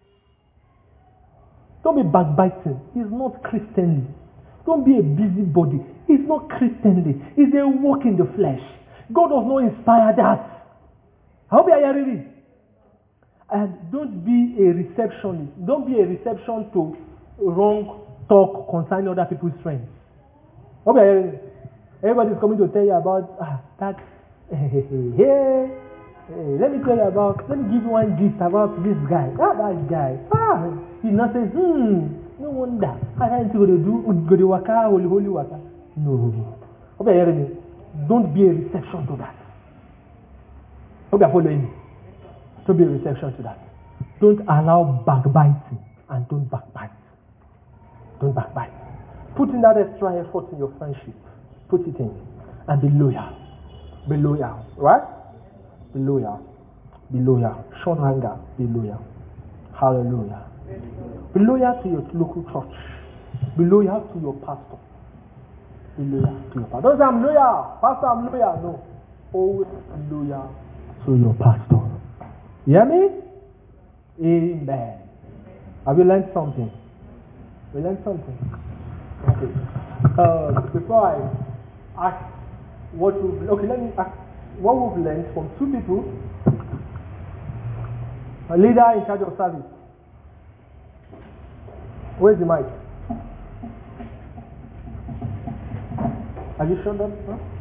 Don't be backbiting. It's not Christianly. Don't be a busybody. It's not Christianly. It's a work in the flesh. God does not inspire that. I hope you are hearing me. And don't be a receptionist. Don't be a reception to wrong talk concerning other people's friends. I hope you are hearing me. Everybody is coming to tell you about ah, that. Hey, hey, hey, hey, let me tell you about, let me give you one gift about this guy. Ah, that guy. Ah, he not says, hmm, no wonder. I can't go to do, go to waka, holy, holy waka. No. Hope you are hearing me. Don't be a reception to that. Hope you are following me. Don't be a reception to that. Don't allow backbiting and don't backbite. Don't backbite. Put in that extra effort in your friendship. Put it in and be loyal. Be loyal, right? Be loyal. Be loyal. Show no anger. Be loyal. Hallelujah. Be loyal to your local church. Be loyal to your pastor. Be loyal to your pastor. Don't say I'm loyal. Pastor, I'm loyal. No. Always be loyal to your pastor. You hear me? Amen. Have you learned something? We learned something. Okay. Uh, before I ask what we've okay, let me ask what we've learned from two people. A leader in charge of service. Where's the mic? Are you sure that? Huh?